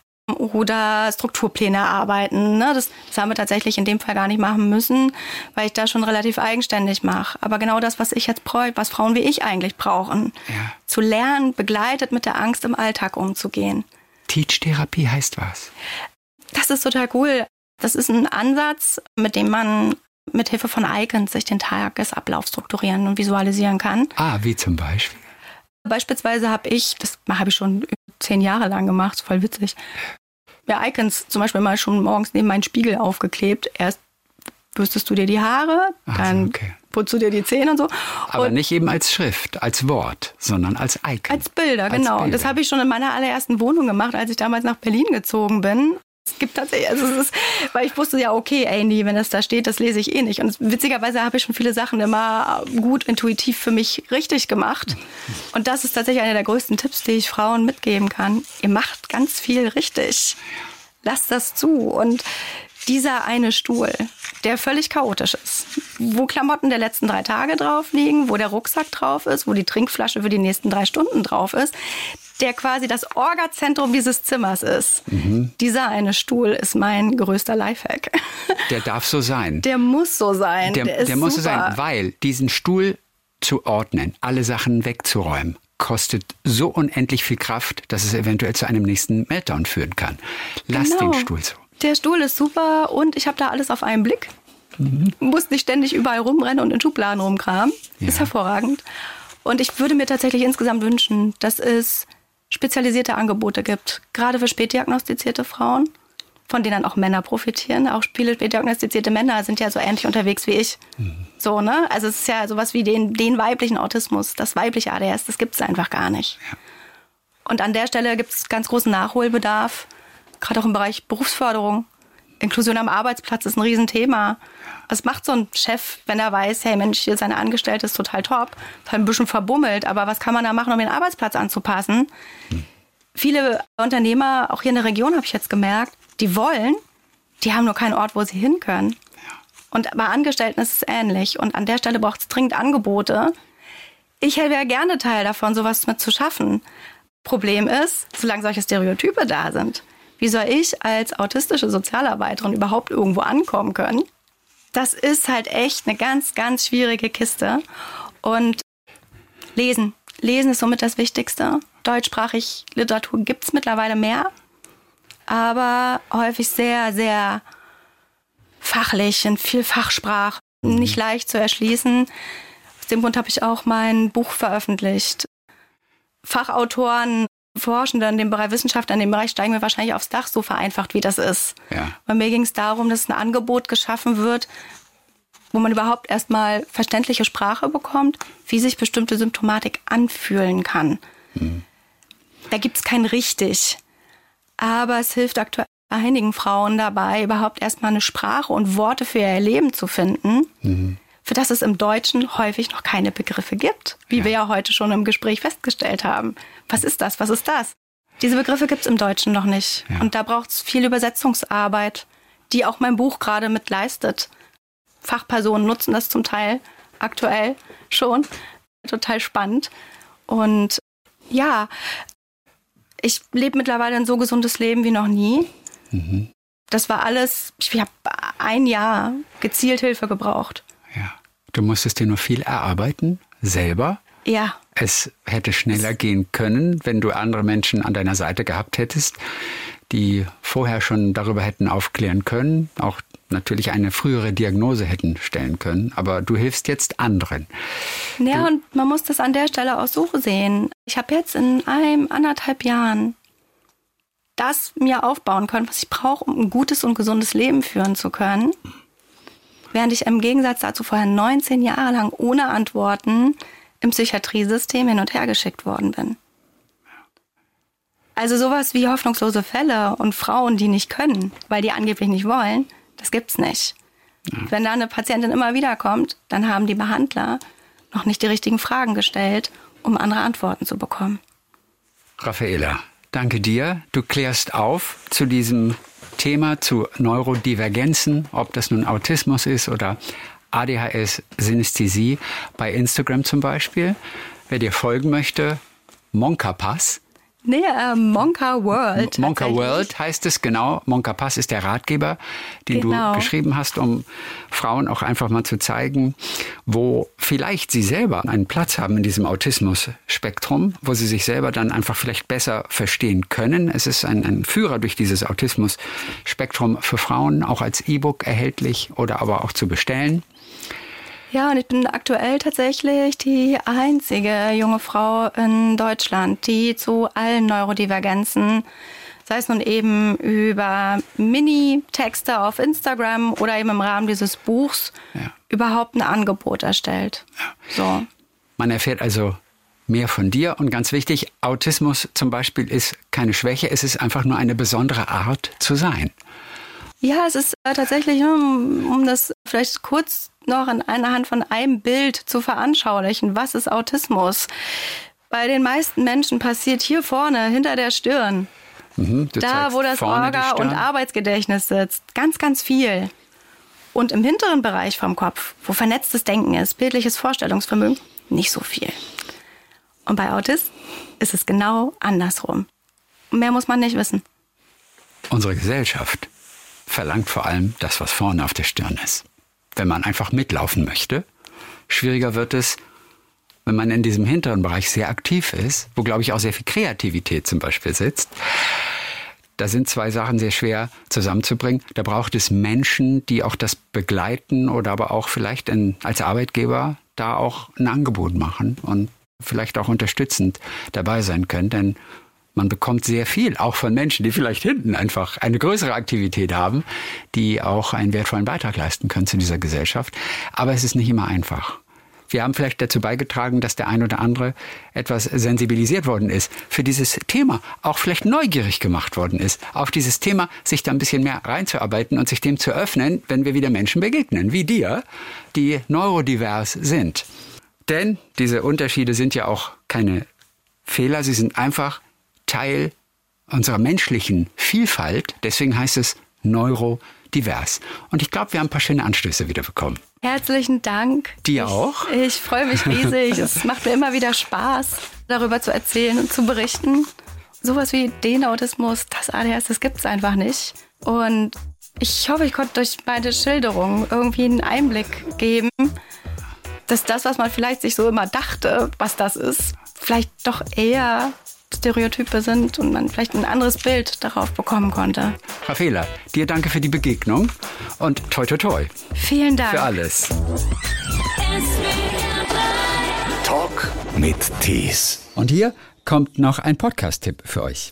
S3: oder Strukturpläne erarbeiten. Ne? Das, das haben wir tatsächlich in dem Fall gar nicht machen müssen, weil ich da schon relativ eigenständig mache. Aber genau das, was ich jetzt bräuchte, was Frauen wie ich eigentlich brauchen,
S2: ja.
S3: zu lernen, begleitet mit der Angst im Alltag umzugehen.
S2: Teach-Therapie heißt was?
S3: Das ist total cool. Das ist ein Ansatz, mit dem man mit Hilfe von Icons sich den Tagesablauf strukturieren und visualisieren kann.
S2: Ah, wie zum Beispiel?
S3: Beispielsweise habe ich, das habe ich schon zehn Jahre lang gemacht, voll witzig, ja, Icons zum Beispiel mal schon morgens neben meinen Spiegel aufgeklebt. Erst bürstest du dir die Haare,
S2: Ach,
S3: dann
S2: okay.
S3: putzt du dir die Zähne und so.
S2: Aber
S3: und
S2: nicht eben als Schrift, als Wort, sondern als Icon.
S3: Als Bilder,
S2: als
S3: genau.
S2: Bilder.
S3: Das habe ich schon in meiner allerersten Wohnung gemacht, als ich damals nach Berlin gezogen bin. Es gibt tatsächlich, also es ist, weil ich wusste ja, okay, Andy, wenn das da steht, das lese ich eh nicht. Und witzigerweise habe ich schon viele Sachen immer gut intuitiv für mich richtig gemacht. Und das ist tatsächlich einer der größten Tipps, die ich Frauen mitgeben kann. Ihr macht ganz viel richtig. Lasst das zu. Und dieser eine Stuhl, der völlig chaotisch ist, wo Klamotten der letzten drei Tage drauf liegen, wo der Rucksack drauf ist, wo die Trinkflasche für die nächsten drei Stunden drauf ist, der quasi das Orgazentrum dieses Zimmers ist. Mhm. Dieser eine Stuhl ist mein größter Lifehack.
S2: Der darf so sein.
S3: Der muss so sein.
S2: Der,
S3: der, ist
S2: der muss so
S3: super.
S2: sein, weil diesen Stuhl zu ordnen, alle Sachen wegzuräumen, kostet so unendlich viel Kraft, dass es eventuell zu einem nächsten Meltdown führen kann. Lass
S3: Genau.
S2: den Stuhl so.
S3: Der Stuhl ist super und ich habe da alles auf einen Blick. Mhm. Muss nicht ständig überall rumrennen und in Schubladen rumkramen. Ja. Ist hervorragend. Und ich würde mir tatsächlich insgesamt wünschen, dass es spezialisierte Angebote gibt, gerade für spätdiagnostizierte Frauen, von denen dann auch Männer profitieren. Auch viele spätdiagnostizierte Männer sind ja so ähnlich unterwegs wie ich. Mhm. So, ne? Also es ist ja sowas wie den, den weiblichen Autismus, das weibliche A D S, das gibt es einfach gar nicht. Ja. Und an der Stelle gibt es ganz großen Nachholbedarf, gerade auch im Bereich Berufsförderung. Inklusion am Arbeitsplatz ist ein Riesenthema. Was macht so ein Chef, wenn er weiß, hey Mensch, hier seine Angestellte ist total top, ein bisschen verbummelt, aber was kann man da machen, um den Arbeitsplatz anzupassen? Hm. Viele Unternehmer, auch hier in der Region habe ich jetzt gemerkt, die wollen, die haben nur keinen Ort, wo sie hin können. Ja. Und bei Angestellten ist es ähnlich. Und an der Stelle braucht es dringend Angebote. Ich wäre ja gerne Teil davon, sowas mit zu schaffen. Problem ist, solange solche Stereotype da sind, wie soll ich als autistische Sozialarbeiterin überhaupt irgendwo ankommen können? Das ist halt echt eine ganz, ganz schwierige Kiste. Und lesen. Lesen ist somit das Wichtigste. Deutschsprachig Literatur gibt es mittlerweile mehr, aber häufig sehr, sehr fachlich, in viel Fachsprache, nicht leicht zu erschließen. Aus dem Grund habe ich auch mein Buch veröffentlicht. Fachautoren, Forschende in dem Bereich Wissenschaft, in dem Bereich steigen wir wahrscheinlich aufs Dach, so vereinfacht wie das ist. Ja. Bei mir ging es darum, dass ein Angebot geschaffen wird, wo man überhaupt erstmal verständliche Sprache bekommt, wie sich bestimmte Symptomatik anfühlen kann. Mhm. Da gibt es kein richtig. Aber es hilft aktuell einigen Frauen dabei, überhaupt erstmal eine Sprache und Worte für ihr Leben zu finden, mhm. für das es im Deutschen häufig noch keine Begriffe gibt, wie ja. wir ja heute schon im Gespräch festgestellt haben. Was ist das? Was ist das? Diese Begriffe gibt es im Deutschen noch nicht. Ja. Und da braucht es viel Übersetzungsarbeit, die auch mein Buch gerade mit leistet. Fachpersonen nutzen das zum Teil aktuell schon. Total spannend. Und ja, ich lebe mittlerweile ein so gesundes Leben wie noch nie. Mhm. Das war alles, ich habe ein Jahr gezielt Hilfe gebraucht.
S2: Ja. Du musstest dir nur viel erarbeiten, selber.
S3: Ja.
S2: Es hätte schneller gehen können, wenn du andere Menschen an deiner Seite gehabt hättest, die vorher schon darüber hätten aufklären können, auch natürlich eine frühere Diagnose hätten stellen können. Aber du hilfst jetzt anderen.
S3: Ja,
S2: du
S3: und man muss das an der Stelle auch so sehen. Ich habe jetzt in einem, anderthalb Jahren das mir aufbauen können, was ich brauche, um ein gutes und gesundes Leben führen zu können. Während ich im Gegensatz dazu vorher neunzehn Jahre lang ohne Antworten im Psychiatriesystem hin und her geschickt worden bin. Also sowas wie hoffnungslose Fälle und Frauen, die nicht können, weil die angeblich nicht wollen, das gibt's nicht. Ja. Wenn da eine Patientin immer wieder kommt, dann haben die Behandler noch nicht die richtigen Fragen gestellt, um andere Antworten zu bekommen.
S2: Raffaela, danke dir. Du klärst auf zu diesem Thema, zu Neurodivergenzen, ob das nun Autismus ist oder A D H S, Synästhesie, bei Instagram zum Beispiel. Wer dir folgen möchte, Monka Pass.
S3: Nee, äh, Monka World.
S2: Monka World heißt es, genau. Monka Pass ist der Ratgeber, den genau. du geschrieben hast, um Frauen auch einfach mal zu zeigen, wo vielleicht sie selber einen Platz haben in diesem Autismus-Spektrum, wo sie sich selber dann einfach vielleicht besser verstehen können. Es ist ein, ein Führer durch dieses Autismus-Spektrum für Frauen, auch als E-Book erhältlich oder aber auch zu bestellen.
S3: Ja, und ich bin aktuell tatsächlich die einzige junge Frau in Deutschland, die zu allen Neurodivergenzen, sei es nun eben über Mini-Texte auf Instagram oder eben im Rahmen dieses Buchs, ja. überhaupt ein Angebot erstellt.
S2: Ja.
S3: So.
S2: Man erfährt also mehr von dir. Und ganz wichtig, Autismus zum Beispiel ist keine Schwäche, es ist einfach nur eine besondere Art zu sein.
S3: Ja, es ist äh, tatsächlich, um, um das vielleicht kurz noch an einer Hand von einem Bild zu veranschaulichen. Was ist Autismus? Bei den meisten Menschen passiert hier vorne, hinter der Stirn.
S2: Mhm,
S3: da, wo das Orga- und Arbeitsgedächtnis sitzt. Ganz, ganz viel. Und im hinteren Bereich vom Kopf, wo vernetztes Denken ist, bildliches Vorstellungsvermögen, nicht so viel. Und bei Autisten ist es genau andersrum. Mehr muss man nicht wissen.
S2: Unsere Gesellschaft verlangt vor allem das, was vorne auf der Stirn ist. Wenn man einfach mitlaufen möchte, schwieriger wird es, wenn man in diesem hinteren Bereich sehr aktiv ist, wo, glaube ich, auch sehr viel Kreativität zum Beispiel sitzt, da sind zwei Sachen sehr schwer zusammenzubringen. Da braucht es Menschen, die auch das begleiten oder aber auch vielleicht in, als Arbeitgeber da auch ein Angebot machen und vielleicht auch unterstützend dabei sein können. Denn man bekommt sehr viel, auch von Menschen, die vielleicht hinten einfach eine größere Aktivität haben, die auch einen wertvollen Beitrag leisten können zu dieser Gesellschaft. Aber es ist nicht immer einfach. Wir haben vielleicht dazu beigetragen, dass der ein oder andere etwas sensibilisiert worden ist für dieses Thema, auch vielleicht neugierig gemacht worden ist, auf dieses Thema sich da ein bisschen mehr reinzuarbeiten und sich dem zu öffnen, wenn wir wieder Menschen begegnen, wie dir, die neurodivers sind. Denn diese Unterschiede sind ja auch keine Fehler, sie sind einfach Teil unserer menschlichen Vielfalt. Deswegen heißt es neurodivers. Und ich glaube, wir haben ein paar schöne Anstöße wieder bekommen.
S3: Herzlichen Dank.
S2: Dir
S3: ich,
S2: auch?
S3: Ich freue mich riesig. Es macht mir immer wieder Spaß, darüber zu erzählen und zu berichten. Sowas wie den Autismus, das A D H S, das gibt es einfach nicht. Und ich hoffe, ich konnte durch meine Schilderung irgendwie einen Einblick geben, dass das, was man vielleicht sich so immer dachte, was das ist, vielleicht doch eher Stereotype sind und man vielleicht ein anderes Bild darauf bekommen konnte.
S2: Raffaela, dir danke für die Begegnung und toi toi toi.
S3: Vielen Dank.
S2: Für alles.
S1: Talk mit Tees.
S2: Und hier kommt noch ein Podcast-Tipp für euch.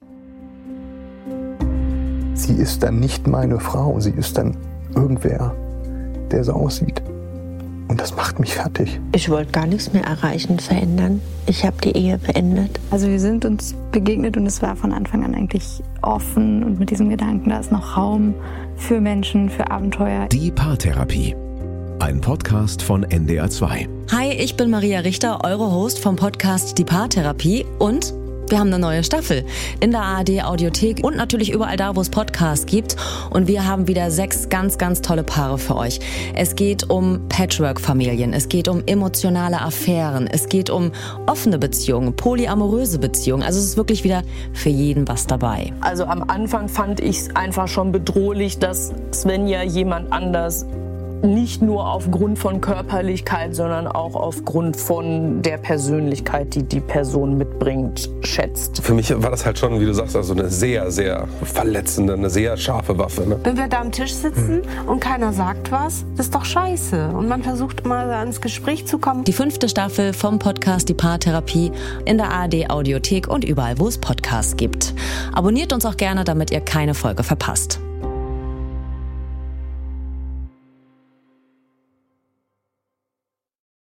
S4: Sie ist dann nicht meine Frau, sie ist dann irgendwer, der so aussieht. Und das macht mich fertig.
S5: Ich wollte gar nichts mehr erreichen, verändern. Ich habe die Ehe beendet.
S6: Also wir sind uns begegnet und es war von Anfang an eigentlich offen und mit diesem Gedanken, da ist noch Raum für Menschen, für Abenteuer.
S1: Die Paartherapie. Ein Podcast von N D R zwei.
S7: Hi, ich bin Maria Richter, eure Host vom Podcast Die Paartherapie und wir haben eine neue Staffel in der A R D-Audiothek und natürlich überall da, wo es Podcasts gibt. Und wir haben wieder sechs ganz, ganz tolle Paare für euch. Es geht um Patchwork-Familien, es geht um emotionale Affären, es geht um offene Beziehungen, polyamoröse Beziehungen. Also es ist wirklich wieder für jeden was dabei.
S8: Also am Anfang fand ich es einfach schon bedrohlich, dass Svenja jemand anders nicht nur aufgrund von Körperlichkeit, sondern auch aufgrund von der Persönlichkeit, die die Person mitbringt, schätzt.
S9: Für mich war das halt schon, wie du sagst, also eine sehr, sehr verletzende, eine sehr scharfe Waffe. Ne?
S10: Wenn wir da am Tisch sitzen hm. und keiner sagt was, das ist doch scheiße. Und man versucht mal ans Gespräch zu kommen.
S7: Die fünfte Staffel vom Podcast Die Paartherapie in der A R D-Audiothek und überall, wo es Podcasts gibt. Abonniert uns auch gerne, damit ihr keine Folge verpasst.